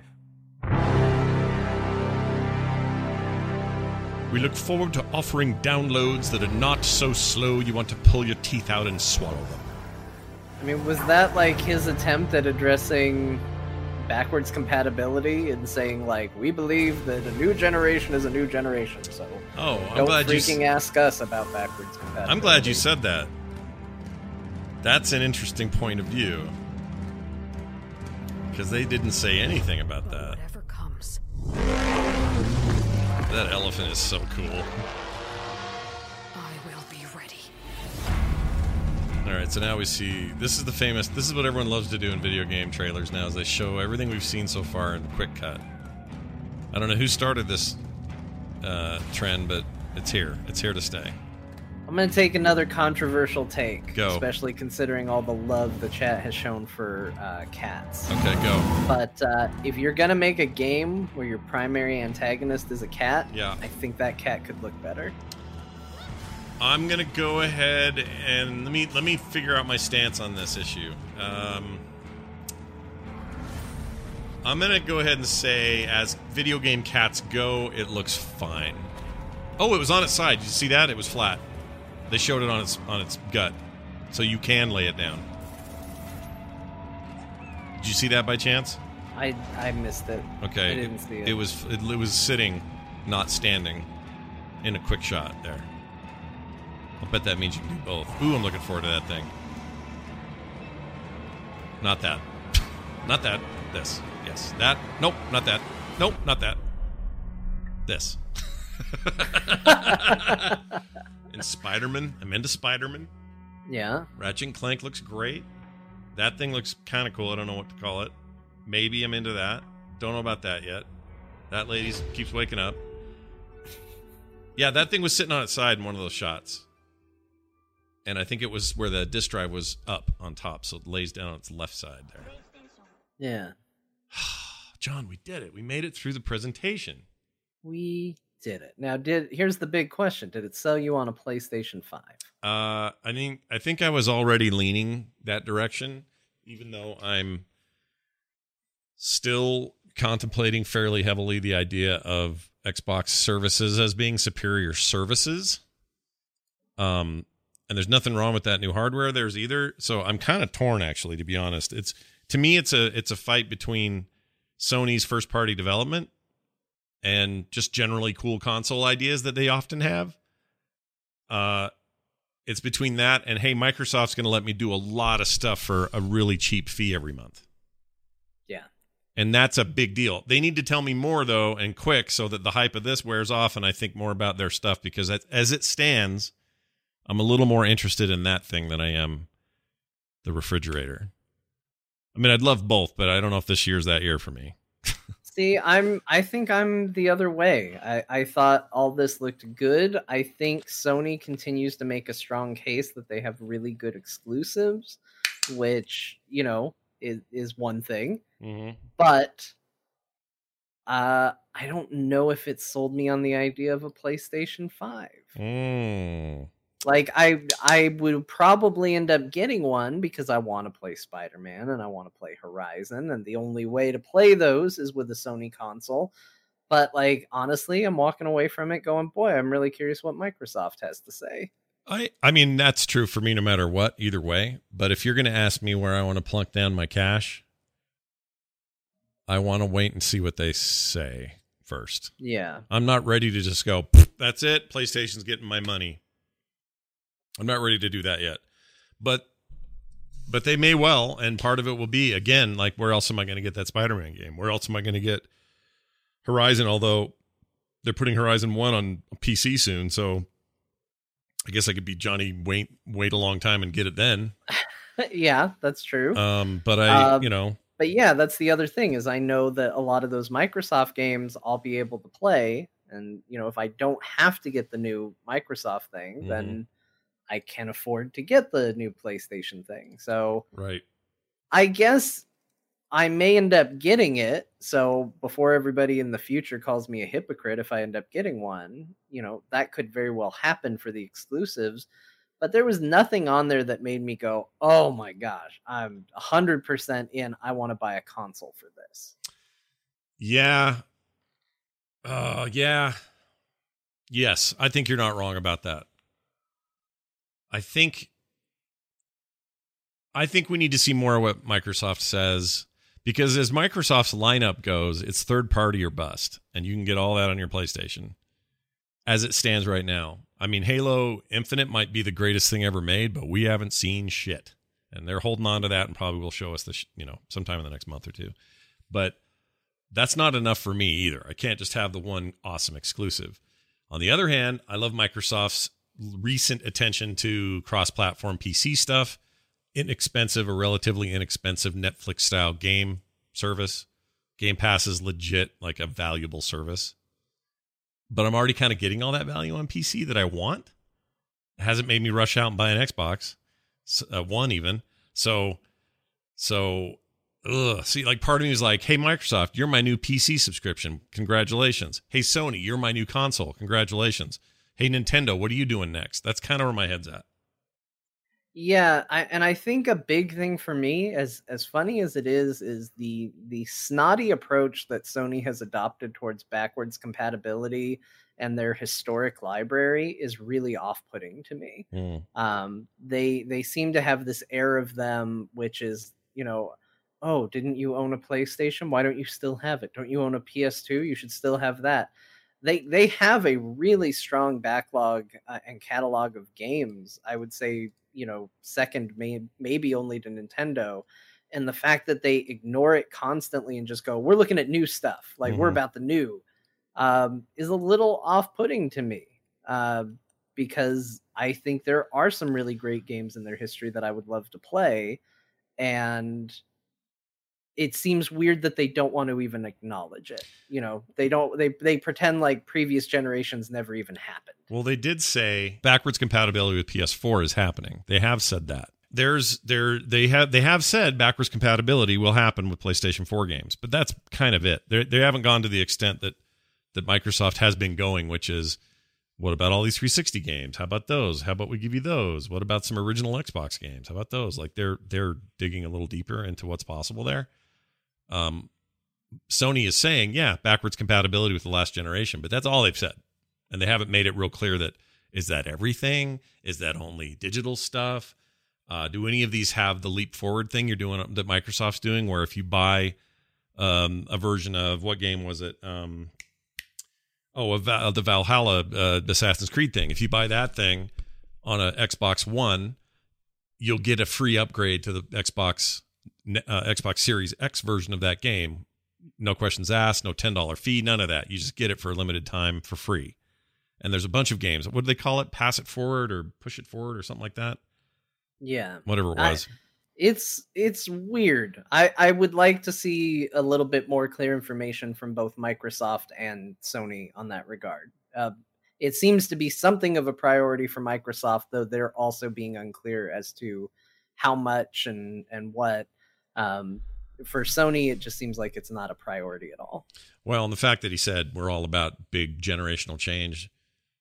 We look forward to offering downloads that are not so slow you want to pull your teeth out and swallow them. I mean, was that like his attempt at addressing backwards compatibility and saying, like, we believe that a new generation is a new generation, so I'm don't glad freaking ask us about backwards compatibility. I'm glad you said that. That's an interesting point of view. Because they didn't say anything about that. Whatever comes. That elephant is so cool. I will be ready. Alright, so now we see... This is what everyone loves to do in video game trailers now, is they show everything we've seen so far in quick cut. I don't know who started this trend, but it's here. It's here to stay. I'm going to take another controversial take. Go. Especially considering all the love the chat has shown for cats. Okay, go. But if you're going to make a game where your primary antagonist is a cat, Yeah. I think that cat could look better. I'm gonna go ahead and let me figure out my stance on this issue. I'm gonna go ahead and say, as video game cats go, it looks fine. Oh, it was on its side. Did you see that? It was flat. They showed it on its gut, so you can lay it down. Did you see that by chance? I missed it. Okay, I didn't see it. It was sitting, not standing, in a quick shot there. I'll bet that means you can do both. Ooh, I'm looking forward to that thing. Not that. Not that. This. Yes. That. Nope. Not that. Nope. Not that. This. And Spider-Man. I'm into Spider-Man. Yeah. Ratchet and Clank looks great. That thing looks kind of cool. I don't know what to call it. Maybe I'm into that. Don't know about that yet. That lady keeps waking up. Yeah, that thing was sitting on its side in one of those shots. And I think it was where the disk drive was up on top, so it lays down on its left side there. Yeah. John, we did it. We made it through the presentation. We did it. Now, here's the big question. Did it sell you on a PlayStation 5? I think I was already leaning that direction, even though I'm still contemplating fairly heavily the idea of Xbox services as being superior services. And there's nothing wrong with that new hardware. There's either. So I'm kind of torn, actually, to be honest. To me, it's a fight between Sony's first party development and just generally cool console ideas that they often have. It's between that and, hey, Microsoft's going to let me do a lot of stuff for a really cheap fee every month. Yeah. And that's a big deal. They need to tell me more, though, and quick, so that the hype of this wears off and I think more about their stuff, because as it stands, I'm a little more interested in that thing than I am the refrigerator. I mean, I'd love both, but I don't know if this year's that year for me. See, I think I'm the other way. I thought all this looked good. I think Sony continues to make a strong case that they have really good exclusives, which, is one thing. Mm-hmm. But I don't know if it sold me on the idea of a PlayStation 5. Like I would probably end up getting one because I want to play Spider-Man and I want to play Horizon, and the only way to play those is with a Sony console. But like honestly, I'm walking away from it going, boy, I'm really curious what Microsoft has to say. I mean, that's true for me no matter what, either way. But if you're going to ask me where I want to plunk down my cash, I want to wait and see what they say first. Yeah. I'm not ready to just go, that's it, PlayStation's getting my money. I'm not ready to do that yet. But they may well, and part of it will be, again, like, where else am I going to get that Spider-Man game? Where else am I going to get Horizon? Although they're putting Horizon 1 on PC soon, so I guess I could be Johnny, wait a long time and get it then. Yeah, that's true. But But yeah, that's the other thing, is I know that a lot of those Microsoft games I'll be able to play. And, if I don't have to get the new Microsoft thing, then I can afford to get the new PlayStation thing. So right. I guess I may end up getting it. So before everybody in the future calls me a hypocrite, if I end up getting one, that could very well happen for the exclusives. But there was nothing on there that made me go, oh my gosh, I'm 100% in. I want to buy a console for this. Yeah. Yeah. Yes, I think you're not wrong about that. I think we need to see more of what Microsoft says, because as Microsoft's lineup goes, it's third party or bust, and you can get all that on your PlayStation as it stands right now. I mean, Halo Infinite might be the greatest thing ever made, but we haven't seen shit, and they're holding on to that and probably will show us this, sometime in the next month or two. But that's not enough for me either. I can't just have the one awesome exclusive. On the other hand, I love Microsoft's recent attention to cross-platform PC stuff, inexpensive or relatively inexpensive Netflix-style game service. Game Pass is legit like a valuable service. But I'm already kind of getting all that value on PC that I want. It hasn't made me rush out and buy an Xbox One even. So, see, like, part of me is like, hey, Microsoft, you're my new PC subscription. Congratulations. Hey, Sony, you're my new console. Congratulations. Hey, Nintendo, what are you doing next? That's kind of where my head's at. Yeah, I think a big thing for me, as funny as it is the snotty approach that Sony has adopted towards backwards compatibility and their historic library is really off-putting to me. They seem to have this air of them, which is, oh, didn't you own a PlayStation? Why don't you still have it? Don't you own a PS2? You should still have that. They have a really strong backlog and catalog of games. I would say, second maybe only to Nintendo. And the fact that they ignore it constantly and just go, we're looking at new stuff, like we're about the new, is a little off-putting to me. Because I think there are some really great games in their history that I would love to play. And it seems weird that they don't want to even acknowledge it. They pretend like previous generations never even happened. Well, they did say backwards compatibility with PS4 is happening. They have said that. They have said backwards compatibility will happen with PlayStation 4 games, but that's kind of it. They haven't gone to the extent that Microsoft has been going, which is, what about all these 360 games? How about those? How about we give you those? What about some original Xbox games? How about those? Like, they're digging a little deeper into what's possible there. Sony is saying, yeah, backwards compatibility with the last generation, but that's all they've said. And they haven't made it real clear that, is that everything? Is that only digital stuff? Do any of these have the leap forward thing you're doing, that Microsoft's doing, where if you buy a version of, what game was it? The Valhalla Assassin's Creed thing. If you buy that thing on a Xbox One, you'll get a free upgrade to the Xbox Series X version of that game. No questions asked, no $10 fee, none of that. You just get it for a limited time for free. And there's a bunch of games. What do they call it? Pass it forward or push it forward or something like that? Yeah. Whatever it was. It's weird. I would like to see a little bit more clear information from both Microsoft and Sony on that regard. It seems to be something of a priority for Microsoft, though they're also being unclear as to how much and what. For Sony, it just seems like it's not a priority at all. Well, and the fact that he said we're all about big generational change,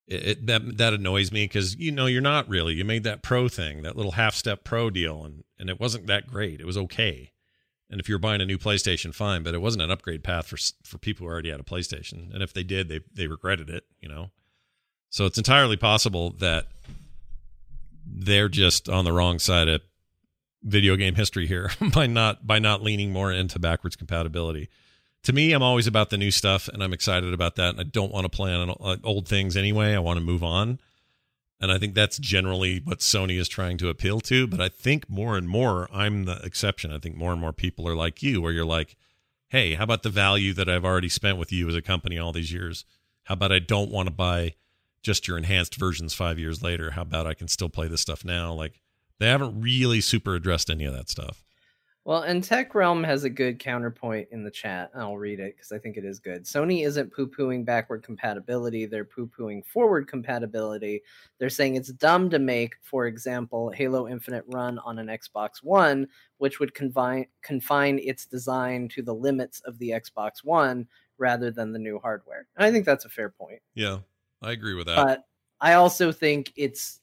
That annoys me because, you're not really. You made that Pro thing, that little half-step Pro deal, and it wasn't that great. It was okay. And if you're buying a new PlayStation, fine, but it wasn't an upgrade path for people who already had a PlayStation. And if they did, they regretted it, So it's entirely possible that they're just on the wrong side of video game history here by not leaning more into backwards compatibility. To me, I'm always about the new stuff, and I'm excited about that. And I don't want to play on old things anyway. I want to move on. And I think that's generally what Sony is trying to appeal to. But I think more and more, I'm the exception. I think more and more people are like you, where you're like, hey, how about the value that I've already spent with you as a company all these years? How about I don't want to buy just your enhanced versions 5 years later? How about I can still play this stuff now? Like, they haven't really super addressed any of that stuff. Well, and Tech Realm has a good counterpoint in the chat. I'll read it because I think it is good. Sony isn't poo-pooing backward compatibility. They're poo-pooing forward compatibility. They're saying it's dumb to make, for example, Halo Infinite run on an Xbox One, which would confine its design to the limits of the Xbox One rather than the new hardware. And I think that's a fair point. Yeah, I agree with that. But I also think it's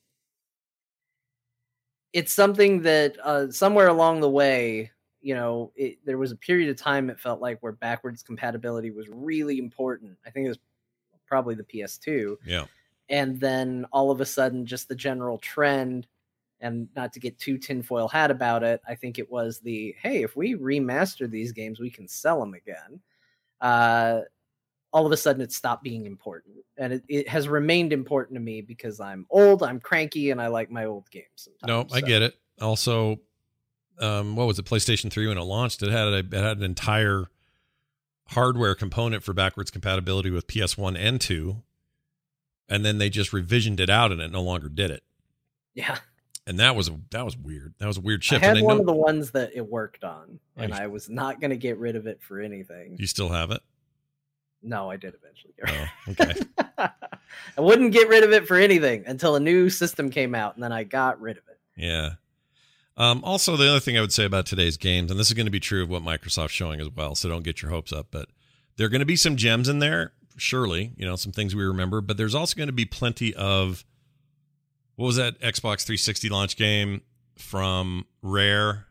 something that somewhere along the way, there was a period of time it felt like where backwards compatibility was really important. I think it was probably the PS2. Yeah. And then all of a sudden, just the general trend, and not to get too tinfoil hat about it, I think it was hey, if we remaster these games, we can sell them again. All of a sudden it stopped being important. And it has remained important to me because I'm old, I'm cranky, and I like my old games sometimes. No, I get it. Also, what was it? PlayStation 3 when it launched, it had an entire hardware component for backwards compatibility with PS1 and 2. And then they just revisioned it out and it no longer did it. Yeah. And that was weird. That was a weird shift. I had one of the ones that it worked on, and I was not going to get rid of it for anything. You still have it? No, I did eventually get rid of it. Okay. I wouldn't get rid of it for anything until a new system came out, and then I got rid of it. Yeah. Also, the other thing I would say about today's games, and this is going to be true of what Microsoft's showing as well, so don't get your hopes up, but there are going to be some gems in there, surely, some things we remember, but there's also going to be plenty of, what was that Xbox 360 launch game from Rare?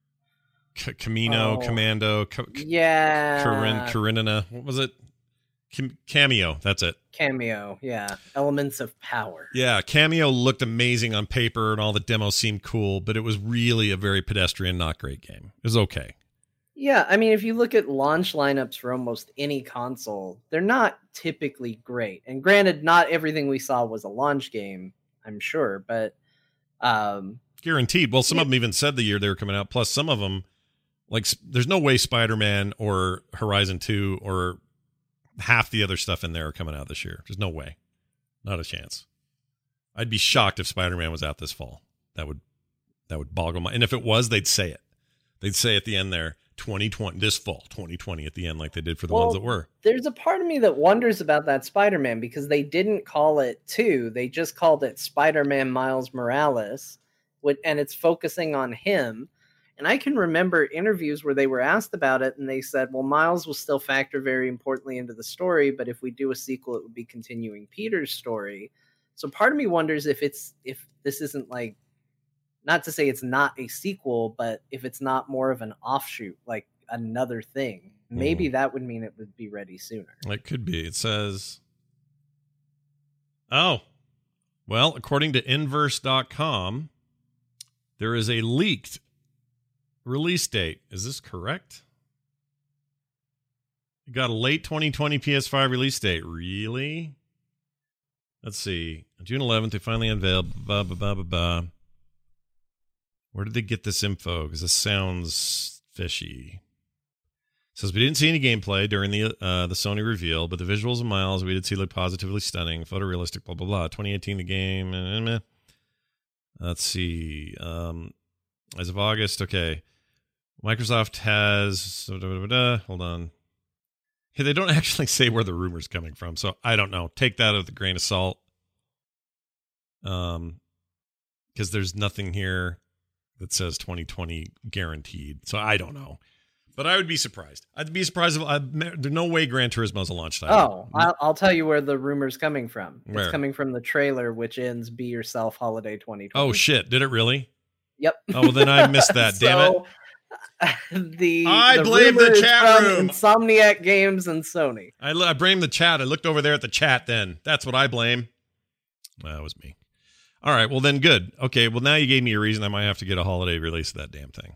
Commando, Karenina, what was it? Cameo, that's it. Cameo, yeah. Elements of Power. Yeah, Cameo looked amazing on paper and all the demos seemed cool, but it was really a very pedestrian, not great game. It was okay. Yeah, I mean, if you look at launch lineups for almost any console, they're not typically great. And granted, not everything we saw was a launch game, I'm sure, but... guaranteed. Well, some of them even said the year they were coming out, plus some of them, like, there's no way Spider-Man or Horizon 2 or half the other stuff in there are coming out this year. There's no way. Not a chance. I'd be shocked if Spider-Man was out this fall. That would boggle my... And if it was, they'd say it. They'd say at the end there, 2020, this fall, 2020 at the end, like they did for the ones that were. There's a part of me that wonders about that Spider-Man because they didn't call it 2. They just called it Spider-Man Miles Morales, and it's focusing on him. And I can remember interviews where they were asked about it, and they said, well, Miles will still factor very importantly into the story, but if we do a sequel, it would be continuing Peter's story. So part of me wonders if this isn't like, not to say it's not a sequel, but if it's not more of an offshoot, like another thing, maybe that would mean it would be ready sooner. It could be. It says, oh, well, according to Inverse.com, there is a leaked release date. Is this correct? You got a late 2020 PS5 release date. Really? Let's see. June 11th, they finally unveiled. Where did they get this info? Because this sounds fishy. It says we didn't see any gameplay during the Sony reveal, but the visuals of Miles we did see look positively stunning, photorealistic, blah, blah, blah. 2018, the game. Let's see. As of August, okay. Microsoft has... Hold on. Hey, they don't actually say where the rumor's coming from, so I don't know. Take that with a grain of salt. Because there's nothing here that says 2020 guaranteed, so I don't know. But I would be surprised. I'd be surprised if there's no way Gran Turismo's a launch title. Oh, I'll tell you where the rumor's coming from. Where? It's coming from the trailer, which ends "Be Yourself Holiday 2020." Oh shit! Did it really? Yep. Oh, well, then I missed that. Damn it. I blame the rumor is chat from room. Insomniac Games and Sony. I blame the chat. I looked over there at the chat. Then that's what I blame. That was me. All right. Well, then good. Okay. Well, now you gave me a reason I might have to get a holiday release of that damn thing.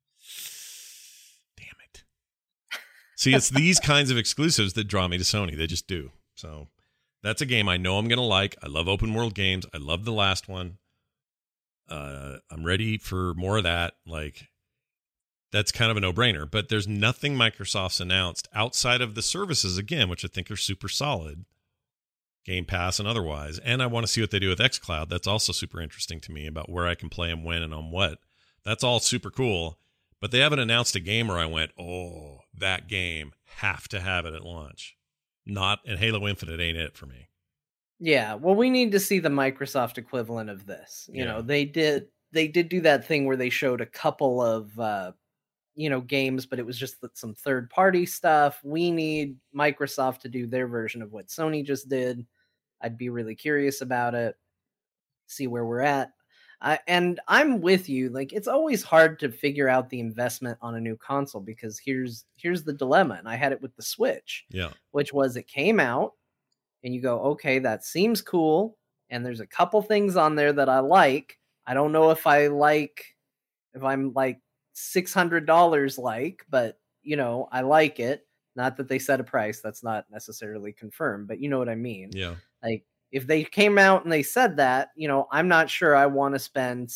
See, it's these kinds of exclusives that draw me to Sony. They just do. So that's a game I know I'm going to like. I love open world games. I love the last one. I'm ready for more of that. Like, that's kind of a no-brainer. But there's nothing Microsoft's announced outside of the services, again, which I think are super solid. Game Pass and otherwise. And I want to see what they do with xCloud. That's also super interesting to me about where I can play them when and on what. That's all super cool. But they haven't announced a game where I went, oh, that game, have to have it at launch. Not, and Halo Infinite ain't it for me. Yeah, well, we need to see the Microsoft equivalent of this. You know, they did do that thing where they showed a couple of, games, but it was just some third-party stuff. We need Microsoft to do their version of what Sony just did. I'd be really curious about it, see where we're at. And I'm with you. Like, it's always hard to figure out the investment on a new console because here's the dilemma. And I had it with the Switch, which was it came out and you go, okay, that seems cool. And there's a couple things on there that I like. I don't know if I'm like $600 but I like it. Not that they set a price. That's not necessarily confirmed, but you know what I mean? Yeah. Like, if they came out and they said that, I'm not sure I want to spend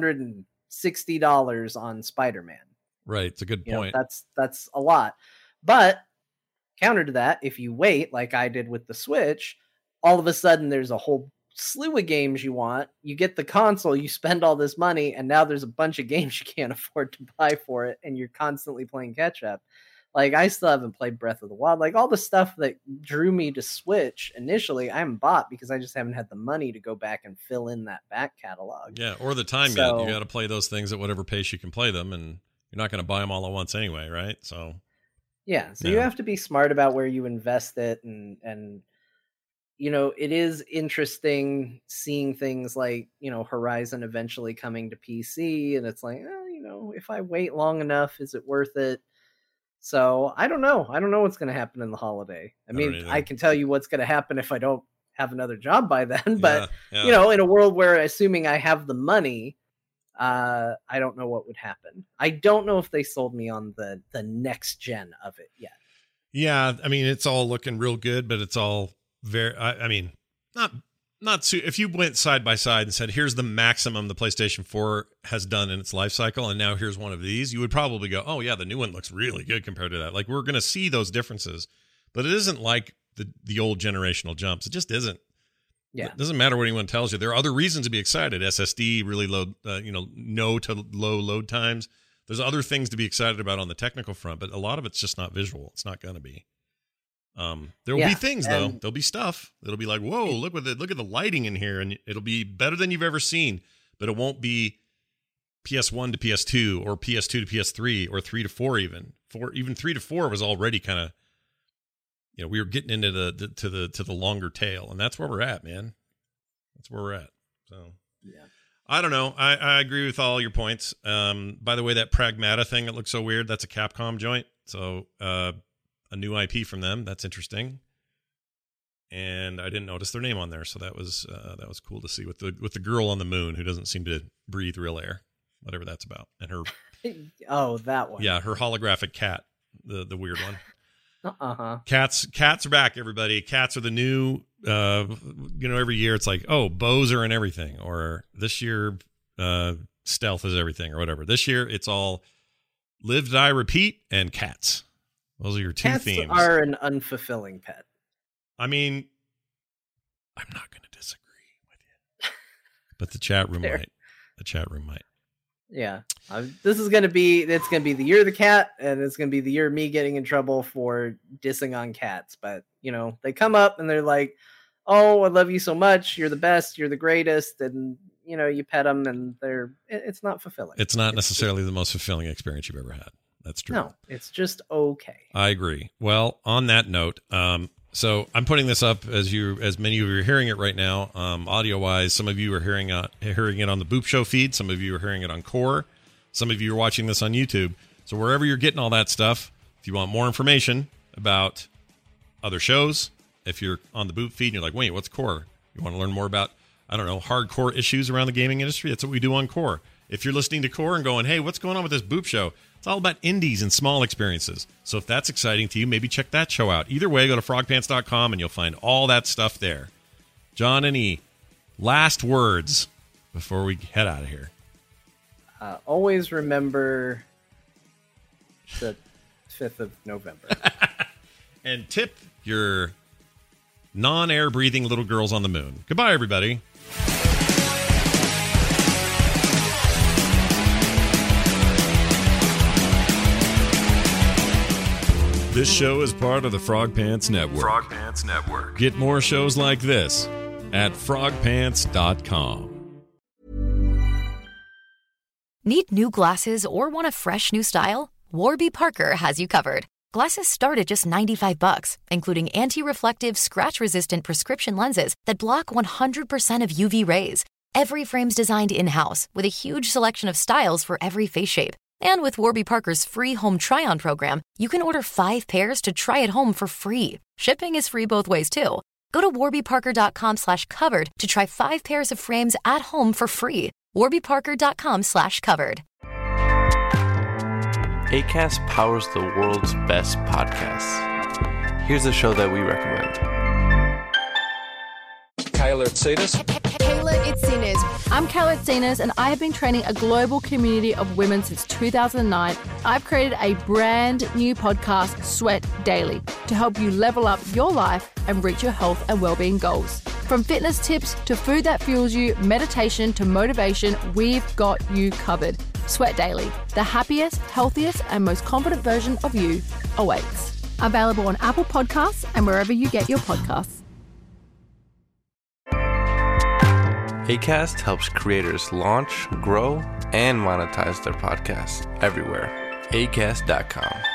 $660 on Spider-Man. Right. It's a good point. That's a lot. But counter to that, if you wait, like I did with the Switch, all of a sudden there's a whole slew of games you want. You get the console, you spend all this money, and now there's a bunch of games you can't afford to buy for it, and you're constantly playing catch up. Like, I still haven't played Breath of the Wild. Like, all the stuff that drew me to Switch initially, I haven't bought because I just haven't had the money to go back and fill in that back catalog. Yeah, or the time yet. You got to play those things at whatever pace you can play them, and you're not going to buy them all at once anyway, right? So, yeah, so you have to be smart about where you invest it, and it is interesting seeing things like, Horizon eventually coming to PC, and it's like, if I wait long enough, is it worth it? So I don't know. I don't know what's going to happen in the holiday. I mean, I can tell you what's going to happen if I don't have another job by then. But, in a world where, assuming I have the money, I don't know what would happen. I don't know if they sold me on the next gen of it yet. Yeah, I mean, it's all looking real good, but it's all very, if you went side by side and said, here's the maximum the PlayStation 4 has done in its life cycle, and now here's one of these, you would probably go, oh yeah, the new one looks really good compared to that. Like, we're going to see those differences, but it isn't like the old generational jumps. It just isn't. Yeah. It doesn't matter what anyone tells you. There are other reasons to be excited. SSD, really low, no to low load times. There's other things to be excited about on the technical front, but a lot of it's just not visual. It's not going to be. There will be things though. There'll be stuff. It'll be like, whoa, look at the lighting in here, and it'll be better than you've ever seen. But it won't be PS1 to PS2 or PS2 to PS3 or 3 to 4 even. 3 to 4 was already kind of, we were getting into the longer tail, and that's where we're at, man. That's where we're at. So yeah. I don't know. I agree with all your points. By the way, that Pragmata thing, it looks so weird. That's a Capcom joint. So a new IP from them. That's interesting. And I didn't notice their name on there, so that was cool to see with the girl on the moon who doesn't seem to breathe real air, whatever that's about, and her. Oh, that one. Yeah, her holographic cat, the weird one. Uh-huh. Cats are back, everybody. Cats are the new. Every year it's like, oh, bows are in everything, or this year, stealth is everything, or whatever. This year it's all live, die, repeat, and cats. Those are your two themes. Cats are an unfulfilling pet. I mean, I'm not going to disagree with you, but the chat room might. The chat room might. Yeah, it's going to be the year of the cat, and it's going to be the year of me getting in trouble for dissing on cats. But they come up and they're like, "Oh, I love you so much. You're the best. You're the greatest." And you pet them, and it's not fulfilling. It's not necessarily the most fulfilling experience you've ever had. That's true. No, it's just okay. I agree. Well, on that note, so I'm putting this up as many of you are hearing it right now, audio wise. Some of you are hearing it on the Boop Show feed. Some of you are hearing it on Core. Some of you are watching this on YouTube. So wherever you're getting all that stuff, if you want more information about other shows, if you're on the Boop feed and you're like, wait, what's Core? You want to learn more about, I don't know, hardcore issues around the gaming industry? That's what we do on Core. If you're listening to Core and going, hey, what's going on with this Boop Show? It's all about indies and small experiences. So if that's exciting to you, maybe check that show out. Either way, go to frogpants.com and you'll find all that stuff there. John, any last words before we head out of here? Always remember the 5th of November. And tip your non-air breathing little girls on the moon. Goodbye, everybody. This show is part of the Frog Pants Network. Frog Pants Network. Get more shows like this at frogpants.com. Need new glasses or want a fresh new style? Warby Parker has you covered. Glasses start at just $95, including anti-reflective, scratch-resistant prescription lenses that block 100% of UV rays. Every frame's designed in-house with a huge selection of styles for every face shape. And with Warby Parker's free home try-on program, you can order 5 pairs to try at home for free. Shipping is free both ways, too. Go to warbyparker.com/covered to try 5 pairs of frames at home for free. warbyparker.com/covered. Acast powers the world's best podcasts. Here's a show that we recommend. Kayla Itsinas. Kayla Itsinas. I'm Kayla Itsinas, and I have been training a global community of women since 2009. I've created a brand new podcast, Sweat Daily, to help you level up your life and reach your health and well-being goals. From fitness tips to food that fuels you, meditation to motivation, we've got you covered. Sweat Daily, the happiest, healthiest, and most confident version of you awaits. Available on Apple Podcasts and wherever you get your podcasts. Acast helps creators launch, grow, and monetize their podcasts everywhere. Acast.com.